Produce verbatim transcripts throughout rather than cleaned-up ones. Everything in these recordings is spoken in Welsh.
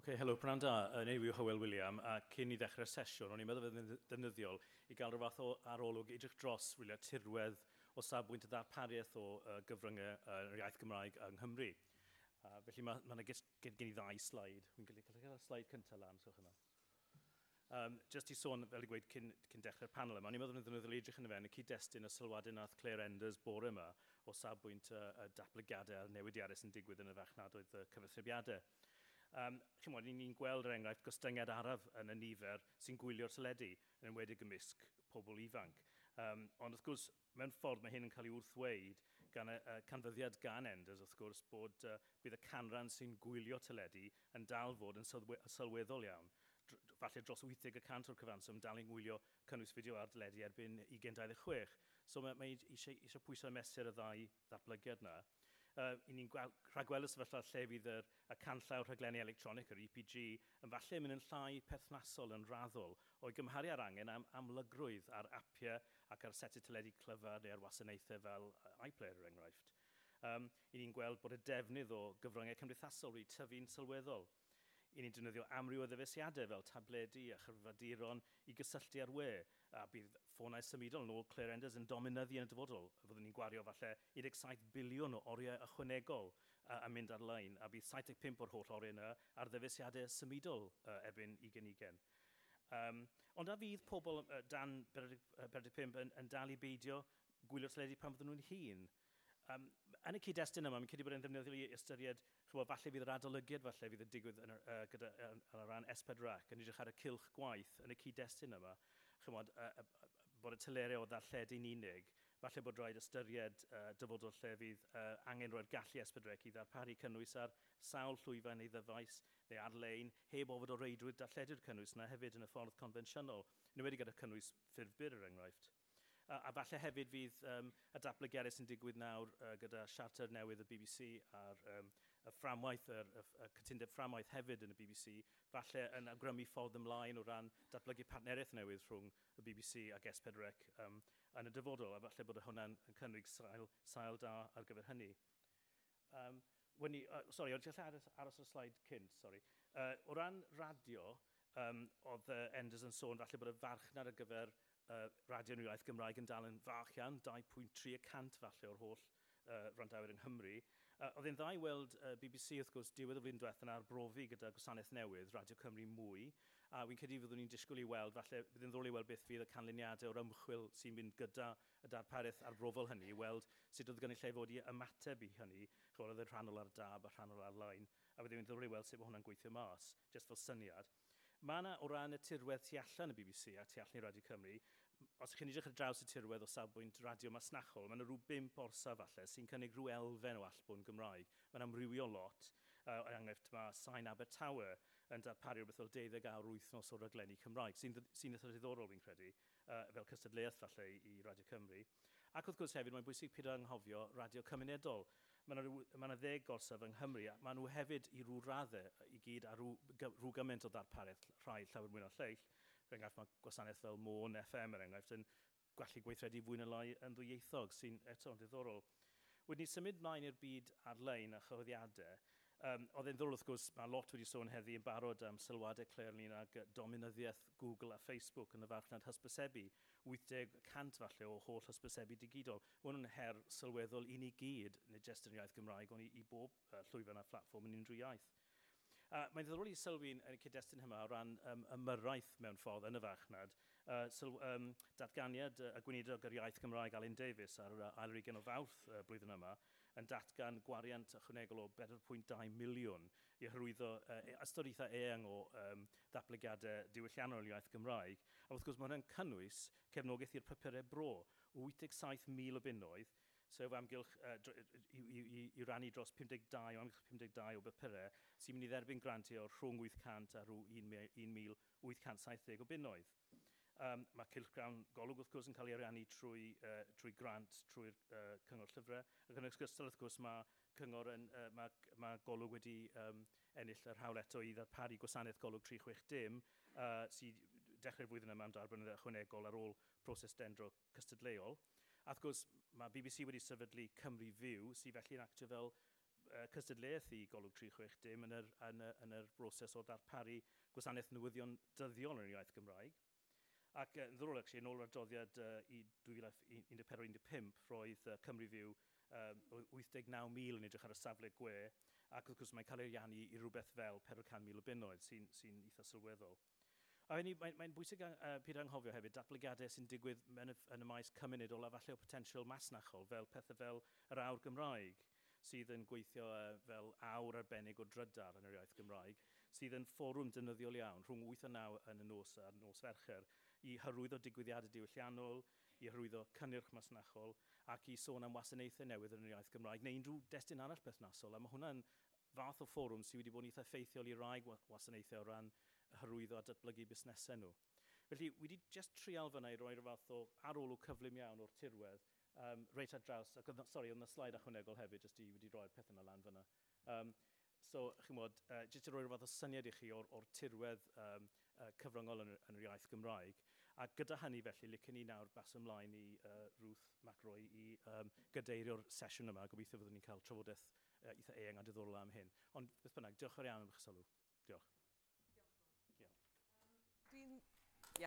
OK, helo, prynawn da. Yn ei yw Hywel William, a cyn i ddechrau'r sesiwn, o'n i'n meddwl fydd yn ddefnyddiol i gael rhywbeth o arolwg edrych dros wyliau tirwedd o safbwynt y ddarpariaeth o uh, gyfryngau uh, yr iaith Gymraeg yng Nghymru. Uh, felly mae yna gen, gen i ddau slaid. Wy'n gallu cael y slaid cyntaf lan, sowch yna. Um, just i sôn, fel i gweud, cyn, cyn dechrau'r panel yma, o'n i'n meddwl yn ddefnyddiol i edrych yn y fe, yn y cyd-destun y sylwadau nath Claire Enders bore yma o safbwynt y uh, uh, datblygiadau a'r newidiadau sy'n digwydd yn y fechnadoedd y cyfathrebiadau. Um, Chymod, ni'n gweld er enghraifft gostyngiad araf yn y nifer sy'n gwylio'r teledu, yn enwedig ymysg pobl ifanc. Um, ond wrth gwrs, mewn ffordd mae hyn yn cael ei wrthweid gan y uh, canfyddiad gan Enders, wrth gwrs, bod uh, bydd y canran sy'n gwylio teledu yn dal fod yn sylwe sylweddol iawn. Dr falle dros wyth deg y cant o'r cyfanswm dal i'n gwylio cynnwys fideo ar teledu erbyn ugain dau ddeg chwech. So mae, mae eisiau, eisiau pwysau mesur y ddau ddatblygiad yna. Uh, I ni'n rhagweld y sefyllfa lle fydd yr, y canllaw rhaglenni electronic, yr E P G, yn falle mynd yn llai perthnasol yn raddol o'i gymharu ar angen am amlygrwydd ar apiau ac ar seti teledu clyfar neu ar wasanaethau fel iPlayer er enghraifft. Um, I ni'n gweld bod y defnydd o gyfryngau cymdeithasol wedi tyfu'n sylweddol. I ni'n defnyddio amryw o ddyfeisiadau fel tabledu a chyrfaduron i gysylltu ar we. A bydd ffonau symudol nôl Claire Enders yn dominyddu yn y dyfodol. Fyddwn ni'n gwario falle un deg saith biliwn o oriau ychwanegol uh, a mynd ar-lein. A bydd saith deg pump o'r holl oriau yna ar ddyfeisiadau symudol uh, erbyn ugain ugain. Um, ond a fydd pobl uh, dan pedwar deg pump yn, yn dal i beidio gwylio'r teledu pan fydden nhw'n hun. Um, yn y cyd-destun yma, mi'n credu bod e'n ddefnyddiol i ystyried, chymod, falle fydd yr adolygiad, falle fydd y digwydd yn, uh, gyda, uh, yn y ran S pedwar C, yn edrych ar y cylch gwaith yn y cyd-destun yma, chymod, uh, uh, bod y tylerau o ddarlledu'n unig, falle bod rhaid ystyried uh, dyfodol lle fydd uh, angen roi'r gallu S pedwar C i ddarparu cynnwys ar sawl llwyfan neu ddyfais neu ar-lein, heb ofod o reidrwydd darlledu'r cynnwys yna hefyd yn y ffordd convensiynol, yn wedi gyda cynnwys ffurf byr er enghraifft. A, a falle hefyd fydd um, y datblygiadau sy'n digwydd nawr uh, gyda siarter newydd y B B C a'r um, y fframwaith, y, y, y cytundeb fframwaith hefyd yn y B B C, falle yn awgrymu ffordd ymlaen o ran datblygu partneriaeth newydd rhwng y B B C ac S pedwar C um, yn y dyfodol, a falle bod hwnna'n cynnig sail, sail da ar gyfer hynny. Um, When uh, sorry, o'n i'n aros, aros y slaid cynt, sorry. Uh, o ran radio, um, oedd uh, Enders yn sôn falle bod y farchnad ar gyfer uh, radio yn iaith Gymraeg yn dal yn fach iawn, dau pwynt tri y cant falle o'r holl uh, randawyr yng Nghymru. Uh, oedd e'n dda i weld uh, B B C, wrth gwrs, diwedd y flwyddyn diwethaf yn arbrofi gyda gwasanaeth newydd, Radio Cymru Mwy, a wy'n credu fyddwn ni'n disgwyl i weld, falle bydd yn ddol i weld beth fydd y canlyniadau o'r ymchwil sy'n mynd gyda y darpariaeth arbrofol hynny, i weld sut oedd gan i lle fod i ymateb i hynny, chwarae oedd y rhannol ar dab a rhannol ar-lein, a byddwn ni'n ddol i weld sut mae hwnna'n gweithio mas, just fel syniad. Mae yna o ran y tirwedd tu allan y B B C a tu allan i Radio Cymru, os ych chi'n edrych ar draws y tirwedd o safbwynt radio masnachol, mae yna rhyw bimp orsaf falle sy'n cynnig rhyw elfen o allbwn Gymraeg. Mae'n amrywio lot. Uh, enghraifft, mae Sain Abertawe yn darparu rhywbeth fel deuddeg awr wythnos o raglenni Cymraeg, sy'n sy eitha ddiddorol fi'n credu, uh, fel cystadleuaeth falle i, i Radio Cymru. Ac wrth gwrs hefyd, mae'n bwysig pyd anghofio radio cymunedol. Mae yna ma ddeg gorsaf yng Nghymru, a maen nhw hefyd i rhyw raddau i gyd a rhyw, rhyw gymaint o ddarpariaeth rhai llawer mwy o'r lleill. Er enghraifft, mae gwasanaeth fel Môn F M er enghraifft yn gallu gweithredu fwy na lai yn ddwyieithog, sy'n eto yn ddiddorol. Wedyn ni symud mlaen i'r byd ar-lein a chyhoeddiadau. Um, oedd e'n ddorol wrth gwrs, mae lot wedi sôn heddi yn barod am sylwadau Claire Lyn ag dominyddiaeth Google a Facebook yn y farchnad hysbysebu. wyth deg y cant falle o holl hysbysebu digidol. Mae hwnnw'n her sylweddol i ni gyd, nid jyst yn iaith Gymraeg, ond i, i bob uh, llwyfan a platfform yn unrhyw iaith. Uh, Mae'n ddiddorol i sylwi yn y cyd-destun yma o ran um, ymyrraeth mewn ffordd yn y farchnad. Uh, syl, um, datganiad uh, y gweinidog yr iaith Gymraeg Alun Davies ar uh, ail ar ugain o Fawrth uh, blwyddyn yma yn datgan gwariant ychwanegol o bedwar pwynt dau miliwn i hyrwyddo uh, ystyriaethau eang o um, datblygiadau diwylliannol iaith Gymraeg. A wrth gwrs mae hwnna'n cynnwys cefnogaeth i'r papurau bro o wyth deg saith mil o bunnoedd, sef amgylch uh, i, i, i, i rannu dros pum deg dau o amgylch pum deg dau o bapurau sy'n mynd i dderbyn grantiau o rhwng wyth cant a rhyw un mil wyth cant saith deg o bunnoedd. Um, mae cylchgrawn golwg wrth gwrs yn cael ei ariannu trwy, uh, trwy grant trwy'r uh, cyngor llyfrau. Ac yn ysgystal wrth gwrs mae cyngor yn, uh, mae, mae golwg wedi um, ennill yr hawl eto i ddarparu gwasanaeth golwg tri chwech dim uh, sy'n dechrau'r flwyddyn yma am darbynedd ychwanegol ar ôl proses dendro cystadleuol. A wrth gwrs, mae B B C wedi sefydlu Cymru Fyw, sydd felly'n actio fel uh, cystadleuaeth i golwg tri chwech dim yn yr, yn, y, yn yr broses o darparu gwasanaeth newyddion dyddiol yn yr iaith Gymraeg. Ac yn ddrol, actually, yn ôl yr adroddiad uh, i dwy fil un pedwar un pump, roedd uh, Cymru Fyw um, wyth deg naw mil yn edrych ar y safle gwe, ac wrth gwrs mae'n cael ei ariannu i rhywbeth fel pedwar can mil o bunnoedd sy'n sy eitha sylweddol. A hynny, mae'n mae bwysig uh, Peter anghofio hefyd datblygiadau sy'n digwydd yn y, yn y maes cymunedol a falle o potensial masnachol fel pethau fel yr awr Gymraeg, sydd yn gweithio uh, fel awr arbennig o drydar yn yr iaith Gymraeg, sydd yn fforwm dynyddiol iawn rhwng wyth a naw yn y nos a'r nos Fercher i hyrwyddo digwyddiadau diwylliannol, i hyrwyddo cynnyrch masnachol ac i sôn am wasanaethau newydd yn yr iaith Gymraeg neu unrhyw destun arall perthnasol. A mae hwnna'n fath o fforwm sydd wedi bod yn eitha ffeithiol i rai wasanaethau o ran hyrwyddo a datblygu busnesau nhw. Felly, wedi just trial fyna i roi'r fath o arolwg cyflym iawn o'r tirwedd, um, reit ar draws, ac sori, ond y slaid ychwanegol hefyd, jyst i wedi roi'r peth yna lan fyna. Um, so, chi'n modd, uh, jyst i roi'r fath o syniad i chi o'r, or tirwedd um, uh, cyfryngol yn, yn yr iaith Gymraeg. A gyda hynny felly, licen ni nawr bas ymlaen i uh, Ruth McRoy i um, gydeirio'r sesiwn yma. Gobeithio fyddwn ni'n cael trafodaeth uh, eitha eang a diddorol am hyn. Ond beth bynnag, diolch yn iawn am eich sylw. Diolch. Dwi'n... Ia.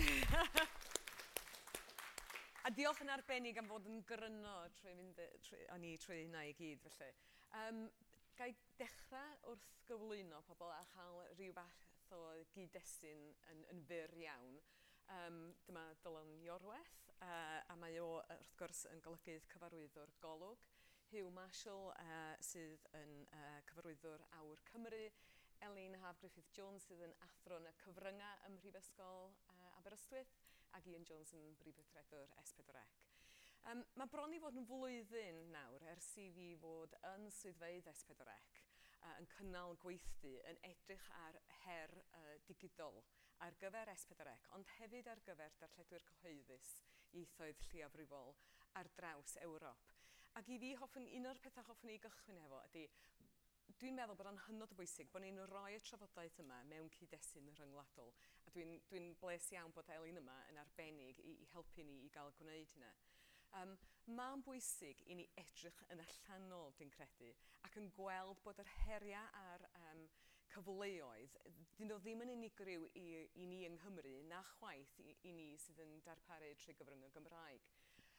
A diolch yn arbennig am fod yn gryno trwy fynd ni trwy hynna i gyd, felly. Um, Gai dechrau wrth gyflwyno pobl a chael rhyw fath o gyd-destun yn, yn fyr iawn. Um, dyma Dylan Iorwerth, uh, a mae o wrth gwrs yn golygydd cyfarwyddwr golwg. Hugh Marshall, uh, sydd yn uh, cyfarwyddwr Awr Cymru. Elin Haf Griffith Jones, sydd yn athron y cyfryngau ym Mhrifysgol uh, Aberystwyth, ac Ian Jones yn brifwythredwr S pedwar C. Um, mae bron i fod yn flwyddyn nawr ers i fi fod yn swyddfeydd S pedwar C uh, yn cynnal gweithdy yn edrych ar her uh, digidol ar gyfer S pedwar C, ond hefyd ar gyfer darlledwyr cyhoeddus ieithoedd lleiafrifol ar draws Ewrop. Ac i fi, hoffwn, un o'r pethau hoffwn i gychwyn efo ydy, dwi'n meddwl bod o'n hynod o bwysig bod ni'n rhoi y trafodaeth yma mewn cyd-destun rhyngwladol. A dwi'n dwi bles iawn bod Elin yma yn arbennig i, i helpu ni i gael gwneud hynna. Um, Mae'n bwysig i ni edrych yn allanol, dwi'n credu, ac yn gweld bod yr heriau a'r um, cyfleoedd, dyn nhw ddim yn unigryw i, i ni yng Nghymru, na chwaith i, i ni sydd yn darparu trwy gyfrwng y Gymraeg.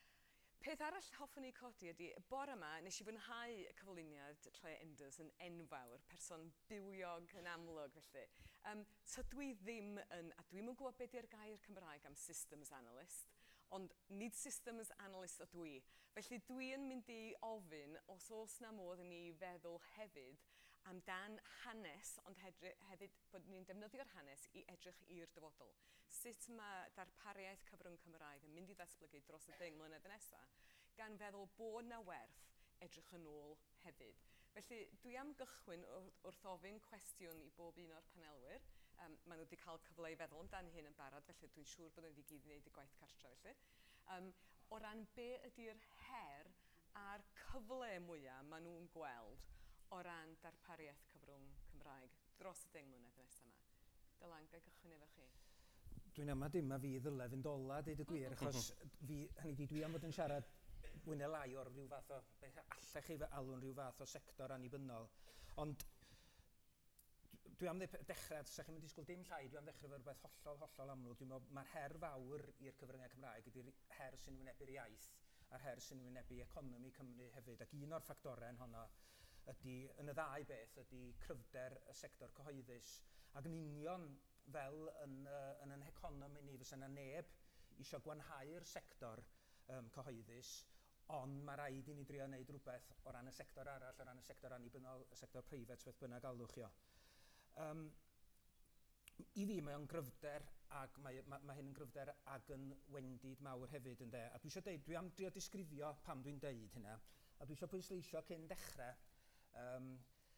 Peth arall hoffwn i codi ydy, bore yma nes i fwynhau y cyflwyniad Lle Enders yn enfawr, person bywiog yn amlwg felly. Um, Tydw i ddim yn, a dwi'n yn gwybod beth yw'r gair Cymraeg am systems analyst, ond nid systems analyst ydw i. Felly dwi'n mynd i ofyn os oes na modd i ni feddwl hefyd amdan hanes, ond hefyd bod ni'n defnyddio'r hanes i edrych i'r dyfodol. Sut mae darpariaeth cyfrwng Cymraeg yn mynd i ddatblygu dros y ddeng mlynedd nesaf, gan feddwl bod na werth edrych yn ôl hefyd. Felly dwi am gychwyn wrth ofyn cwestiwn i bob un o'r panelwyr. Um, maen nhw wedi cael cyfle i feddwl amdano hyn yn barod, felly dwi'n siŵr bod nhw wedi gyd wneud y gwaith cartra felly. Um, o ran be ydy'r her a'r cyfle mwyaf maen nhw'n gweld o ran darpariaeth cyfrwng Cymraeg dros y ddeng mlynedd nesaf yma. Dylan, gai gychwyn efo chi? Dwi'n ama dim a fi ddyle fynd ola, deud y gwir, achos fi, hynny di, dwi am fod yn siarad mwy neu lai o'r rhyw fath o, allech chi fe alw'n rhyw fath o sector annibynnol. Ond dwi am dechrau, sa chi'n mynd disgwyl dim llai, dwi am dechrau fe rhywbeth hollol, hollol amlwg. Dwi'n meddwl mae'r her fawr i'r cyfryngau Cymraeg ydy'r her sy'n wynebu'r iaith a'r her sy'n wynebu economi Cymru hefyd. Ac un o'r ffactorau yn honno ydy, yn y ddau beth, ydy cryfder y sector cyhoeddus. Ac yn union fel yn, uh, yn yn economi ni, fysa yna neb eisiau gwanhau'r sector um, cyhoeddus, ond mae rhaid i ni drio wneud rhywbeth o ran y sector arall, o ran y sector annibynnol, y sector preifat, beth bynnag alwch chi o. Um, I fi mae o'n gryfder, ac mae, mae, mae hyn yn gryfder ag yn wendid mawr hefyd yn de. A dwi eisiau deud, dwi am drio disgrifio pam dwi'n deud hynna, a dwi eisiau pwysleisio cyn dechrau. Um,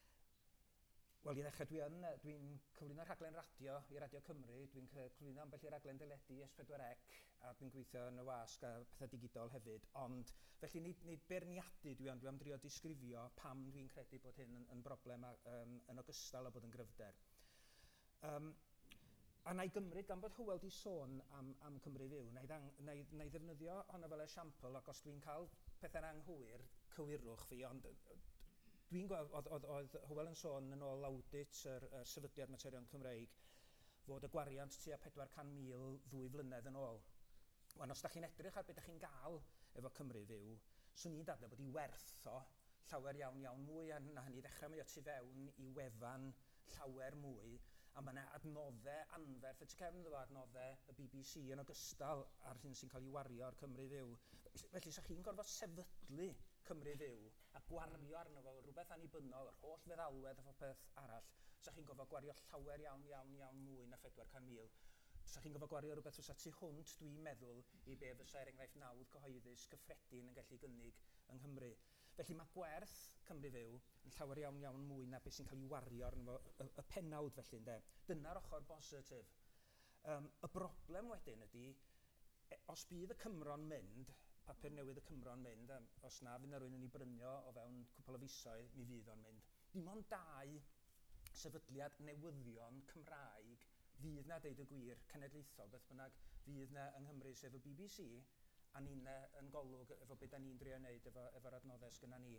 Wel, i ddechrau, dwi'n dwi cyflwyno rhaglen radio i Radio Cymru, dwi'n cyflwyno ambell i raglen deledu S pedwar C, a dwi'n gweithio yn y wasg a pethau digidol hefyd, ond felly nid, nid berniadu dwi am, dwi am drio disgrifio pam dwi'n credu bod hyn yn, yn broblem a, um, yn ogystal o bod yn gryfder. Um, a na i gymryd, gan bod Hywel di sôn am, am Cymru Fyw, na i, ddang, na i, na i ddefnyddio honno fel esiampl, ac os dwi'n cael pethau'n anghywir, cywirwch fi, ond dwi'n gweld, oedd, oedd, oedd Hywel yn sôn yn ôl audit yr, yr sefydliad materion Cymreig, fod y gwariant tua pedwar can mil ddwy flynedd yn ôl. Wan, os da chi'n edrych ar beth da chi'n gael efo Cymru Fyw, swn i'n dadle bod i wertho llawer iawn iawn mwy, a na hynny ddechrau mae o tu fewn i wefan llawer mwy, a mae yna adnoddau anferth, y tu cefn efo adnoddau y B B C yn ogystal ar hyn sy'n cael ei wario ar Cymru Fyw. Felly, sa chi'n gorfod sefydlu Cymru Fyw a gwario arno fo rhywbeth annibynnol, yr holl feddalwedd a phopeth arall, sa chi'n gorfod gwario llawer iawn, iawn, iawn mwy na pedwar can mil. Sa chi'n gorfod gwario rhywbeth fysa tu hwnt, dwi'n meddwl, i be fysa er enghraifft nawdd cyhoeddus cyffredin yn gallu gynnig yng Nghymru. Felly mae gwerth Cymru Fyw yn llawer iawn iawn mwy na beth sy'n cael ei wario arno fo, y, y penawd felly, ynde. Dyna'r ochr bositif. Um, y broblem wedyn ydy, e, os bydd y Cymro'n mynd, papur newydd y Cymro'n mynd, um, os na fydd na rwy'n yn ei brynio o fewn cwpl o fisoedd, mi fydd o'n mynd. Dim ond dau sefydliad newyddion Cymraeg fydd na, deud y gwir, cenedlaethol, beth bynnag fydd na yng Nghymru, sef y B B C, a ni'n yn golwg efo beth da ni'n drio wneud efo, efo'r adnoddau sgynna ni.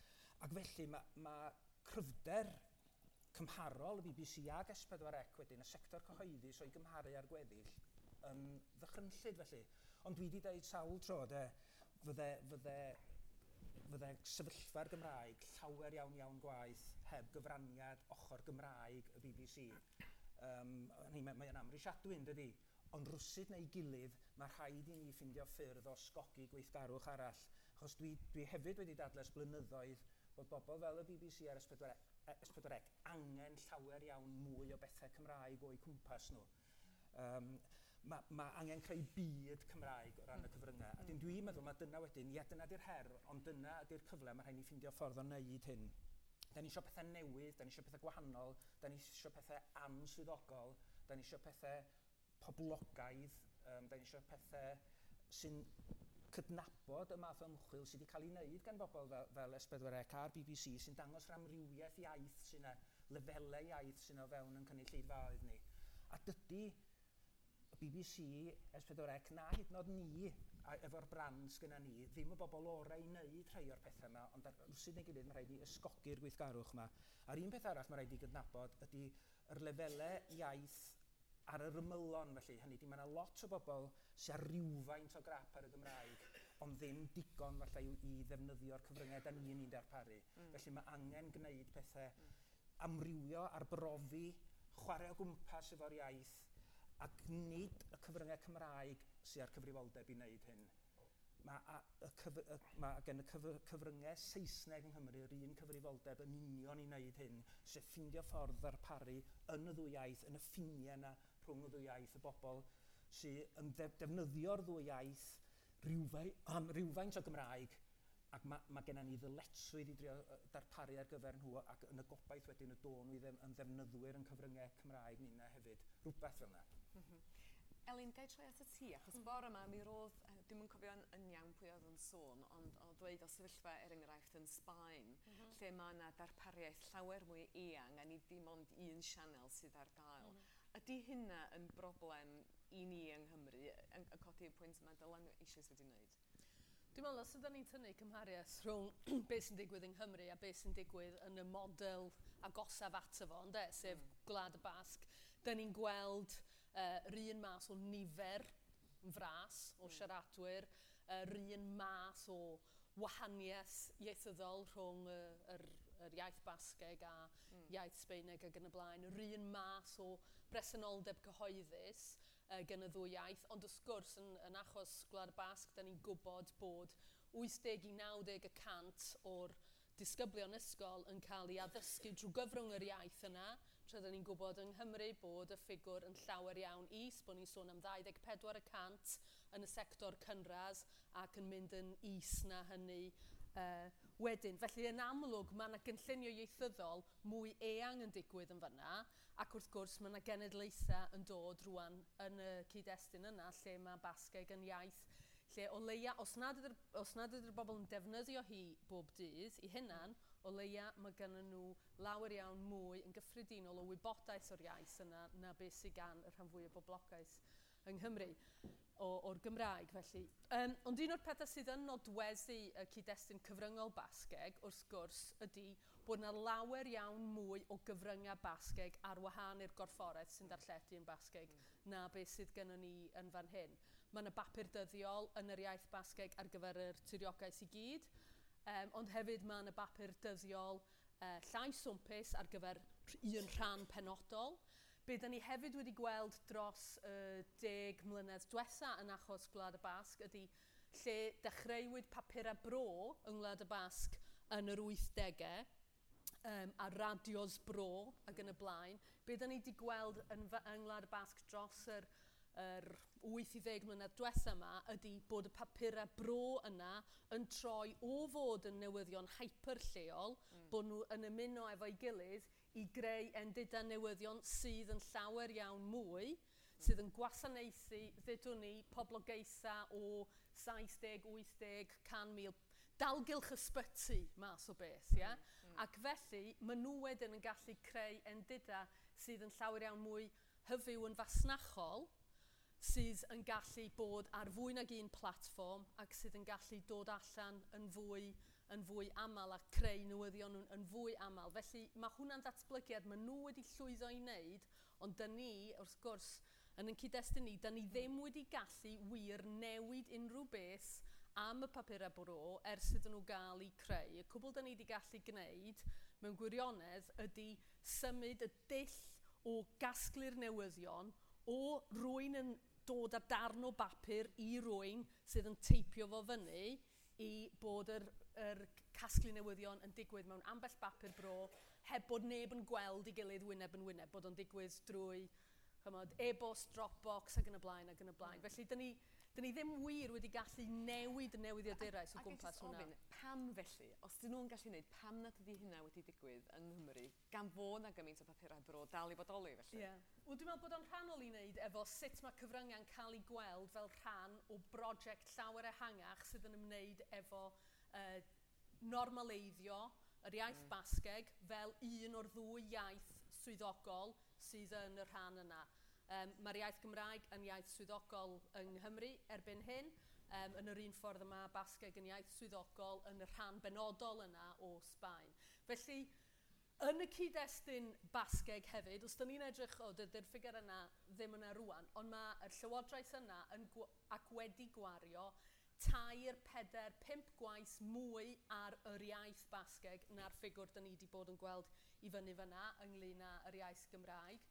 Ac felly mae ma cryfder cymharol y B B C ag S pedwar C wedyn, y sector cyhoeddus o'i gymharu ar gweddill, yn ddychrynllyd felly. Ond dwi wedi dweud sawl tro, de, fydde, fydde, fydde sefyllfa'r Gymraeg llawer iawn iawn gwaith heb gyfraniad ochr Gymraeg y B B C. Um, Mae'n mae amrisiadwy yn dydi, ond rwsyd neu gilydd, mae rhaid i ni ffindio ffyrdd o sgogi gweithgarwch arall. Achos dwi, dwi hefyd wedi dadles blynyddoedd bod bobl fel y B B C a'r S pedwar C angen llawer iawn mwy o bethau Cymraeg o'i cwmpas nhw. Um, mae ma angen creu byd Cymraeg o ran y cyfryngau. A dyn dwi'n meddwl mae dyna wedyn, ia dyna di'r her, ond dyna ydy'r cyfle, mae rhaid ni ffindio ffordd o wneud hyn. Da ni eisiau pethau newydd, da ni eisiau pethau gwahanol, da ni eisiau pethau answyddogol, da ni eisiau pethau poblogaidd, um, da ni eisiau pethau sy'n cydnabod y math o ymchwil sydd wedi cael ei wneud gan bobl fel, fel S pedwar C a'r B B C sy'n dangos rhamrywiaeth iaith sy'n yna, lefelau iaith sy'n o fewn yn cynulleidfaoedd ni. A dydy y B B C, S pedwar C, na hyd yn oed ni, a efo'r brand sgynna ni, ddim y bobl orau i wneud rhai o'r pethau yma, ond ar rwsyd neu gilydd mae rhaid i ysgogi'r gweithgarwch yma. A'r un peth arall mae rhaid i gydnabod ydy yr lefelau iaith ar yr ymylon felly. Hynny ydy, mae yna lot o bobl sy'n ar rywfaint o grap ar y Gymraeg, ond ddim digon falle i, i ddefnyddio'r cyfryngau da ni'n ni'n darparu. Mm. Felly mae angen gwneud pethau mm. amrywio, arbrofi, chwarae o gwmpas efo'r iaith, ac nid y cyfryngau Cymraeg sy'n ar cyfrifoldeb i wneud hyn. Mae ma gen y cyf cyfryngau Saesneg yng Nghymru yr un cyfrifoldeb yn union i wneud hyn, sef ffindio ffordd ddarparu yn y ddwy iaith, yn y ffiniau yna rhwng y ddwy iaith, y bobl sy'n yn def defnyddio'r ddwy iaith rhywfaint, um, rhywfaint o Gymraeg, ac mae ma gennym ni ddyletswydd i drio darparu ar gyfer nhw, ac yn y gobaith wedyn y don nhw yn ddefnyddwyr yn cyfryngau Cymraeg ni yna hefyd, rhywbeth fel yna. Mm -hmm. Elin, gai troi at y ti, achos mm. bore yma mi roedd, dwi'n yn cofio yn, yn iawn pwy oedd yn sôn, ond o dweud o sefyllfa er enghraifft yn Sbaen, mm -hmm. lle mae yna darpariaeth llawer mwy eang, a ni dim ond un sianel sydd ar gael. Mm -hmm. Ydy hynna yn broblem i ni yng Nghymru, yn, yn codi'r pwynt mae Dylan eisiau wedi wneud? Dwi'n meddwl, os ydym ni'n tynnu cymhariaeth rhwng beth sy'n digwydd yng Nghymru a beth sy'n digwydd yn y model agosaf ato fo, ynde, sef mm. Gwlad y Basg, da ni'n gweld uh, rhan mas o nifer fras o mm. siaradwyr, uh, rhan mas o wahaniaeth ieithyddol rhwng uh, yr, yr iaith Basgeg a mm. iaith Sbeineg ac yn y blaen, rhan mas o bresenoldeb cyhoeddus uh, gen y ddwy iaith, ond wrth gwrs yn, yn achos Gwlad y Basg, da ni'n gwybod bod wyth deg i naw deg y cant o'r disgyblion ysgol yn cael ei addysgu drwy gyfrwng yr iaith yna, tra da ni'n gwybod yng Nghymru bod y ffigwr yn llawer iawn is, bod ni'n sôn am ddau ddeg pedwar y cant yn y sector cynras ac yn mynd yn is na hynny uh, wedyn. Felly yn amlwg mae yna gynllunio ieithyddol mwy eang yn digwydd yn fyna, ac wrth gwrs mae yna genedlaethau yn dod rwan yn y cyd-destun yna lle mae Basgeg yn iaith lle o leia, os nad ydy'r os nad ydy'r bobl yn defnyddio hi bob dydd i hynna'n, o leia mae gennyn nhw lawer iawn mwy yn gyffredinol o wybodaeth o'r iaith yna na beth sydd gan y rhan fwy o boblogaeth. yng Nghymru o, o'r Gymraeg felly. Um, ond un o'r pethau sydd yn nodweddu y cyd-destun cyfryngol Basgeg wrth gwrs ydy bod yna lawer iawn mwy o gyfryngau Basgeg ar wahân i'r gorfforaeth sy'n darlledu yn Basgeg mm. na beth sydd gennym ni yn fan hyn. Mae yna bapur dyddiol yn yr iaith Basgeg ar gyfer yr tiriogaeth i gyd, um, ond hefyd mae yna bapur dyddiol uh, llai swmpus ar gyfer un rhan penodol. Be da ni hefyd wedi gweld dros uh, deg mlynedd diwetha yn achos Gwlad y Basg ydy lle dechreuwyd papurau bro yng Ngwlad y Basg yn yr wythdegau um, a radios bro ac yn y blaen. Be da ni wedi gweld yn, yng Ngwlad y Basg dros yr, yr wyth i ddeg mlynedd diwetha yma ydy bod y papurau bro yna yn troi o fod yn newyddion hyper-lleol, mm. bod nhw yn ymuno efo'i gilydd i greu endidau newyddion sydd yn llawer iawn mwy, sydd yn gwasanaethu, ddydwn ni, poblogaetha o saithdeg, wythdeg, can mil, dalgylch ysbyty mas o beth, ia? Mm, mm. Ac felly, maen nhw wedyn yn gallu creu endidau sydd yn llawer iawn mwy hyfyw yn fasnachol, sydd yn gallu bod ar fwy nag un platfform ac sydd yn gallu dod allan yn fwy yn fwy aml a creu newyddion yn, yn fwy aml. Felly mae hwnna'n datblygiad maen nhw wedi llwyddo i wneud, ond dyn ni, wrth gwrs, yn ein cyd-destun ni, dyn ni ddim wedi gallu wir newid unrhyw beth am y papurau bro ers iddyn nhw gael eu creu. Y cwbl dyn ni wedi gallu gwneud mewn gwirionedd ydy symud y dull o gasglu'r newyddion o rwy'n yn dod â darn o bapur i rwy'n sydd yn teipio fo fyny i bod yr, yr casglu newyddion yn digwydd mewn ambell bapur bro heb bod neb yn gweld i gilydd wyneb yn wyneb, bod o'n digwydd drwy chymod, e-bost, Dropbox ac yn y blaen ac yn y blaen. Felly, dyn ni, dyn ni ddim wir wedi gallu newid y newyddiadurau o gwmpas hwnna. Ofyn, pam felly, os dyn nhw'n gallu gwneud, pam nad ydy hynna wedi digwydd yng Nghymru, gan fod na gymaint o papurau bro dal i bodoli felly? Yeah. Wel, dwi'n meddwl bod o'n rhannol i wneud efo sut mae cyfryngau'n cael ei gweld fel rhan o brosiect llawer ehangach sydd yn ymwneud efo uh, normaleiddio yr iaith mm. Basgeg fel un o'r ddwy iaith swyddogol sydd yn y rhan yna. Um, Mae'r iaith Gymraeg yn iaith swyddogol yng Nghymru erbyn hyn, um, yn yr un ffordd yma Basgeg yn iaith swyddogol yn y rhan benodol yna o Sbaen. Felly, yn y cyd-destun Basgeg hefyd, os da ni'n edrych, o, dydy'r ffigur yna ddim yna rwan, ond mae'r llywodraeth yna yn ac wedi gwario tair, peder, pimp gwaith mwy ar yr iaith Basgeg na'r ffigwr da ni wedi bod yn gweld i fyny fyna ynglyn â'r iaith Gymraeg.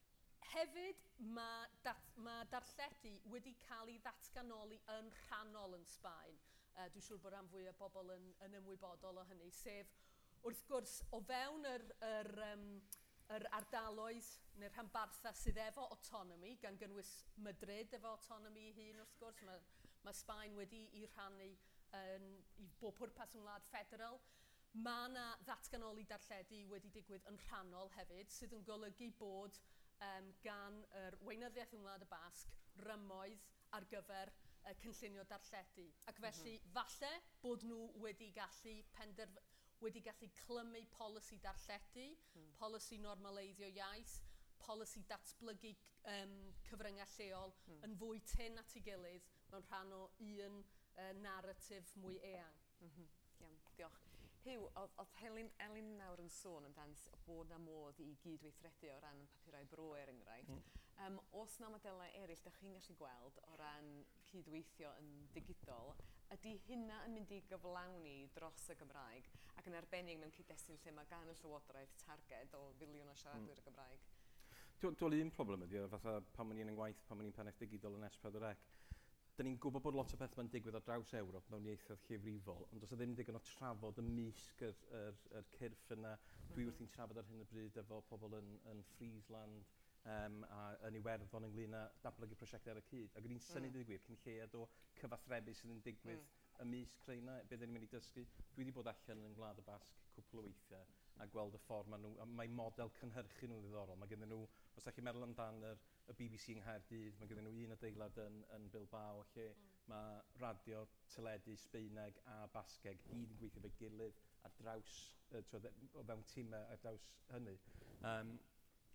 Hefyd, mae, dat, mae darlledu wedi cael ei ddatganoli yn rhannol yn Sbaen. Uh, dwi'n siŵr bod rhan fwy o bobl yn, yn ymwybodol o hynny, sef wrth gwrs o fewn yr, yr, um, yr ardaloedd neu'r rhanbartha sydd efo autonomi, gan gynnwys Madrid efo autonomi ei hun wrth gwrs, mae, mae Sbaen wedi i rhannu um, i bob pwrpas yng Ngwlad Federal. Mae yna ddatganoli darlledu wedi digwydd yn rhannol hefyd, sydd yn golygu bod um, gan yr Weinyddiaeth yng Ngwlad y Basg rymoedd ar gyfer uh, cynllunio darlledu. Ac felly, mm-hmm. falle bod nhw wedi gallu penderf wedi gallu clymu polisi darlledu, mm. polisi normaleiddio iaith, polisi datblygu um, cyfryngau lleol mm. yn fwy tyn at ei gilydd mewn rhan o un uh, narratif mwy eang. Mm -hmm. Iawn, diolch. Hyw, oedd Elin, Elin nawr yn sôn amdan bod na modd i gydweithredu o ran papurau bro er enghraifft. Mm. Um, os na modelau eraill, da chi'n gallu gweld o ran cydweithio yn digidol, ydy hynna yn mynd i gyflawni dros y Gymraeg ac yn arbennig mewn cyd-destun lle mae gan y Llywodraeth targed o filiwn o siaradwyr mm. y Gymraeg? Dwi'n un problem ydy, fatha pan ma'n i'n yngwaith, pan ma'n i'n pennaeth digidol yn S pedwar C. Da ni'n gwybod bod lot o beth mae'n digwydd ar draws Ewrop mewn ieithoedd llyfrifol, ond does ddim digon o trafod ymysg yr, yr, yr cyrff yna. Dwi wrth i'n trafod ar hyn y bryd efo pobl yn, yn Friesland um, a yn Iwerddon ynglyn â datblygu prosiectau ar y cyd. Ac ydyn syniad mm. i gwir cyn llead o cyfathrebu sydd yn digwydd mm. ymysg creu yna, beth ni'n mynd i dysgu. Dwi wedi bod allan yn Gwlad y Basg cwpl o weithiau a gweld y ffordd maen nhw, a mae model cynhyrchu nhw'n ddiddorol. Mae gennym nhw, os ydych chi'n meddwl amdan yr, y B B C yng Nghaerdydd, mae gennym nhw un adeilad yn, yn Bilbao, lle mm. mae radio, teledu, Sbaeneg a Basgeg gyd yn gweithio fe'i gilydd ar draws, uh, o fewn tîmau ar draws hynny. Um,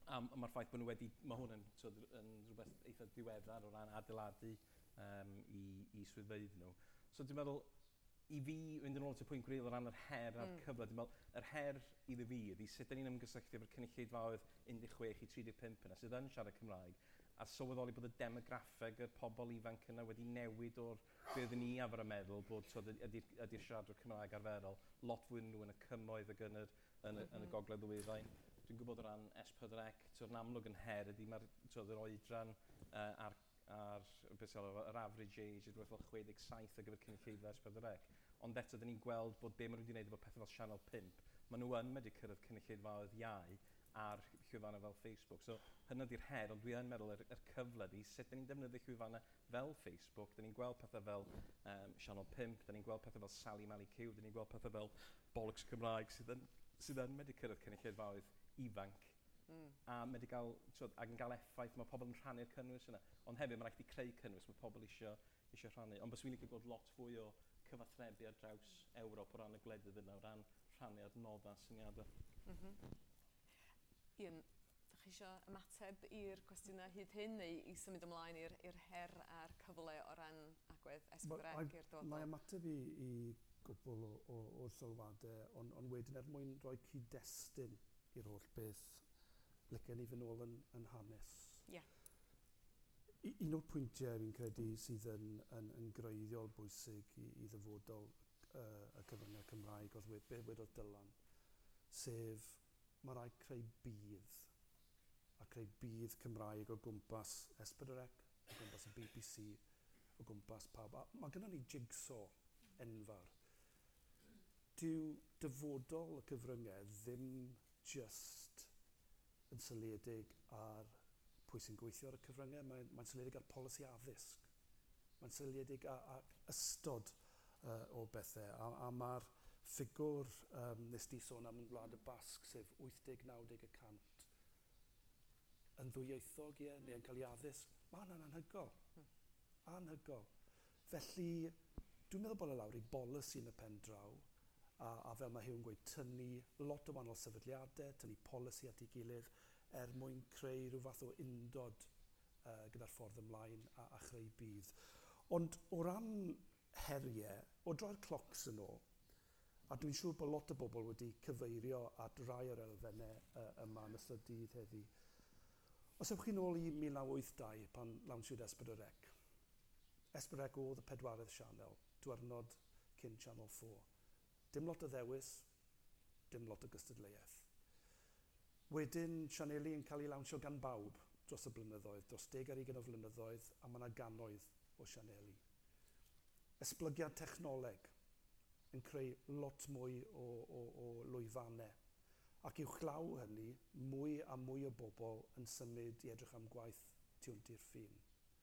A m- mae'r ffaith bod nhw wedi, mae hwn yn, so, yn rhywbeth eitha diweddar o ran adeiladu um, i, i swyddfeydd nhw. So dwi'n meddwl, i fi, fynd yn ôl at y pwynt gwreiddiol o ran yr her a'r mm. cyfle, dwi'n meddwl, yr her iddo fi ydy sut da ni'n ymgysylltu efo'r cynulleidfaoedd un deg chwech i tri deg pump yna sydd yn siarad Cymraeg, a sylweddoli bod y demograffeg yr pobl ifanc yna wedi newid o'r be oedden ni afar y meddwl bod ydy'r ydy siaradwr Cymraeg arferol lot fwy nhw yn y cymoedd ac yn, yr, yn, y, yn y gogledd ddwyrain. Dwi'n gwybod o ran S four C, so'r amlwg yn her ydy mae'r yr oedran uh, a'r, ar beth sy'n yr average age ydw fel chwe deg saith ar gyfer cynulleidfa S four C. Ond eto, dyn ni'n gweld bod be maen nhw wedi gwneud efo pethau fel Channel pump, maen nhw yn medru cyrraedd cynulleidfaoedd iau ar llwyfannau fel Facebook. So hynny ydy'r her, ond dwi yn meddwl yr, yr cyfle di sut dyn ni'n defnyddio llwyfannau fel Facebook, dyn ni'n gweld pethau fel um, Channel pump, dyn ni'n gweld pethau fel Sally Mally Q, dyn ni'n gweld pethau fel Bollocks Cymraeg sydd yn, sydd yn medru cyrraedd cynulleidfaoedd ifanc. Mm. A medru gael, so, ac yn cael effaith, mae pobl yn rhannu'r cynnwys yna. Ond hefyd, mae rhaid i creu cynnwys, mae pobl eisiau eisiau rhannu. Ond bys fi'n licio gweld lot fwy o cyfathrebu ar draws Ewrop o ran y gwledydd yna, o ran rhannu adnoddau syniadau. Mm -hmm. Ian, ydych chi eisiau ymateb i'r cwestiynau hyd hyn neu i symud ymlaen i'r her a'r cyfle o ran agwedd S four C i'r dodol? Mae ymateb i, i gwbl o'r sylwadau, ond on wedyn er mwyn rhoi cyd-destun i'r holl beth, licen i fy nôl yn, yn hanes. Yeah. Un o'r pwyntiau fi'n credu sydd yn, yn, yn greiddiol bwysig i, i ddyfodol uh, y cyfryngau Cymraeg, oedd be wedodd Dylan, sef mae rhaid creu bydd, a creu bydd Cymraeg o gwmpas S four C, o gwmpas y B B C, o gwmpas pawb. A mae gennym ni jigsaw enfawr. Dyw dyfodol y cyfryngau ddim just yn syliedig ar pwy sy'n gweithio ar y cyfryngau, mae'n mae syliedig ar polisi addysg. Mae'n syliedig ar, ar ystod uh, o bethau. A, a mae'r ffigwr um, nes di sôn am yn Gwlad y Basg, sef wyth deg naw deg y cant yn ddwyieithog, ie, neu yn cael ei addysg. Mae hwnna'n anhygol. Hmm. Anhygol. Felly, dwi'n meddwl bod y lawr i bolisi yn y pen draw, a, a fel mae Hyw'n gweud, tynnu lot o wahanol sefydliadau, tynnu polisi at ei gilydd, er mwyn creu rhyw fath o undod uh, gyda'r ffordd ymlaen a, a chreu bydd. Ond o ran heriau, o droi'r clocs yn ôl, a dwi'n siŵr bod lot o bobl wedi cyfeirio at rai o'r elfennau uh, yma yn ystod dydd heddi. Os ewch chi nôl i mil naw wyth dau pan lawnsiwyd S four C. S four C oedd y pedwaredd sianel, diwrnod cyn Channel four. Dim lot o ddewis, dim lot o gystadleuaeth. Wedyn, sianeli yn cael ei lawnsio gan bawb dros y blynyddoedd, dros deg ar ugain o flynyddoedd, a mae yna gannoedd o sianeli. Esblygiad technoleg yn creu lot mwy o, o, o lwyfannau. Ac i'w chlaw hynny, mwy a mwy o bobl yn symud i edrych am gwaith tu hwnt i'r ffin.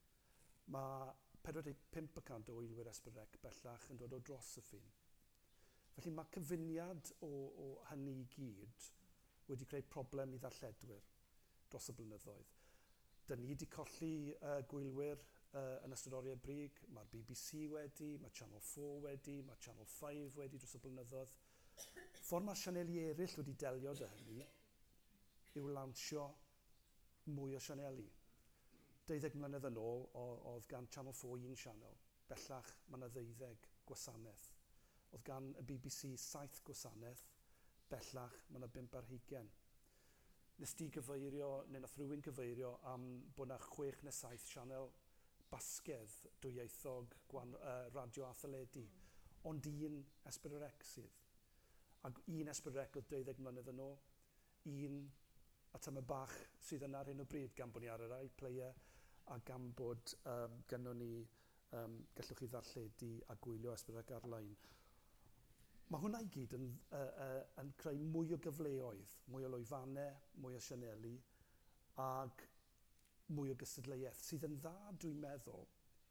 Mae pedwar deg pump y cant o wylwyr S four C bellach yn dod o dros y ffin. Felly mae cyfuniad o, o hynny i gyd wedi creu problem i ddarlledwyr dros y blynyddoedd. Dyn ni wedi colli uh, gwylwyr uh, yn ystod oriau brig, mae'r B B C wedi, mae Channel four wedi, mae Channel five wedi dros y blynyddoedd. Ffordd mae'r sianeli eraill wedi delio dy hynny yw lawnsio mwy o sianeli. deuddeg mlynedd yn ôl oedd gan Channel four un sianel, bellach mae yna ddeuddeg gwasanaeth. Oedd gan y B B C saith gwasanaeth, bellach mae yna bump ar hugain. Nes di gyfeirio, neu nath rhywun gyfeirio am bod yna chwech neu saith sianel basgedd dwyieithog gwan, uh, radio a theledu, ond un S four C sydd. Ac un S four C oedd deuddeg mlynedd yn ôl, un a tyma bach sydd yna ar hyn o bryd gan bod ni ar yr iPlayer a gan bod um, gynnon ni um, gallwch chi ddarlledu a gwylio S four C ar-lein. Mae hwnna i gyd yn, uh, uh, yn creu mwy o gyfleoedd, mwy o lwyfannau, mwy o sianeli, ac mwy o gystadleuaeth, sydd yn dda, dwi'n meddwl.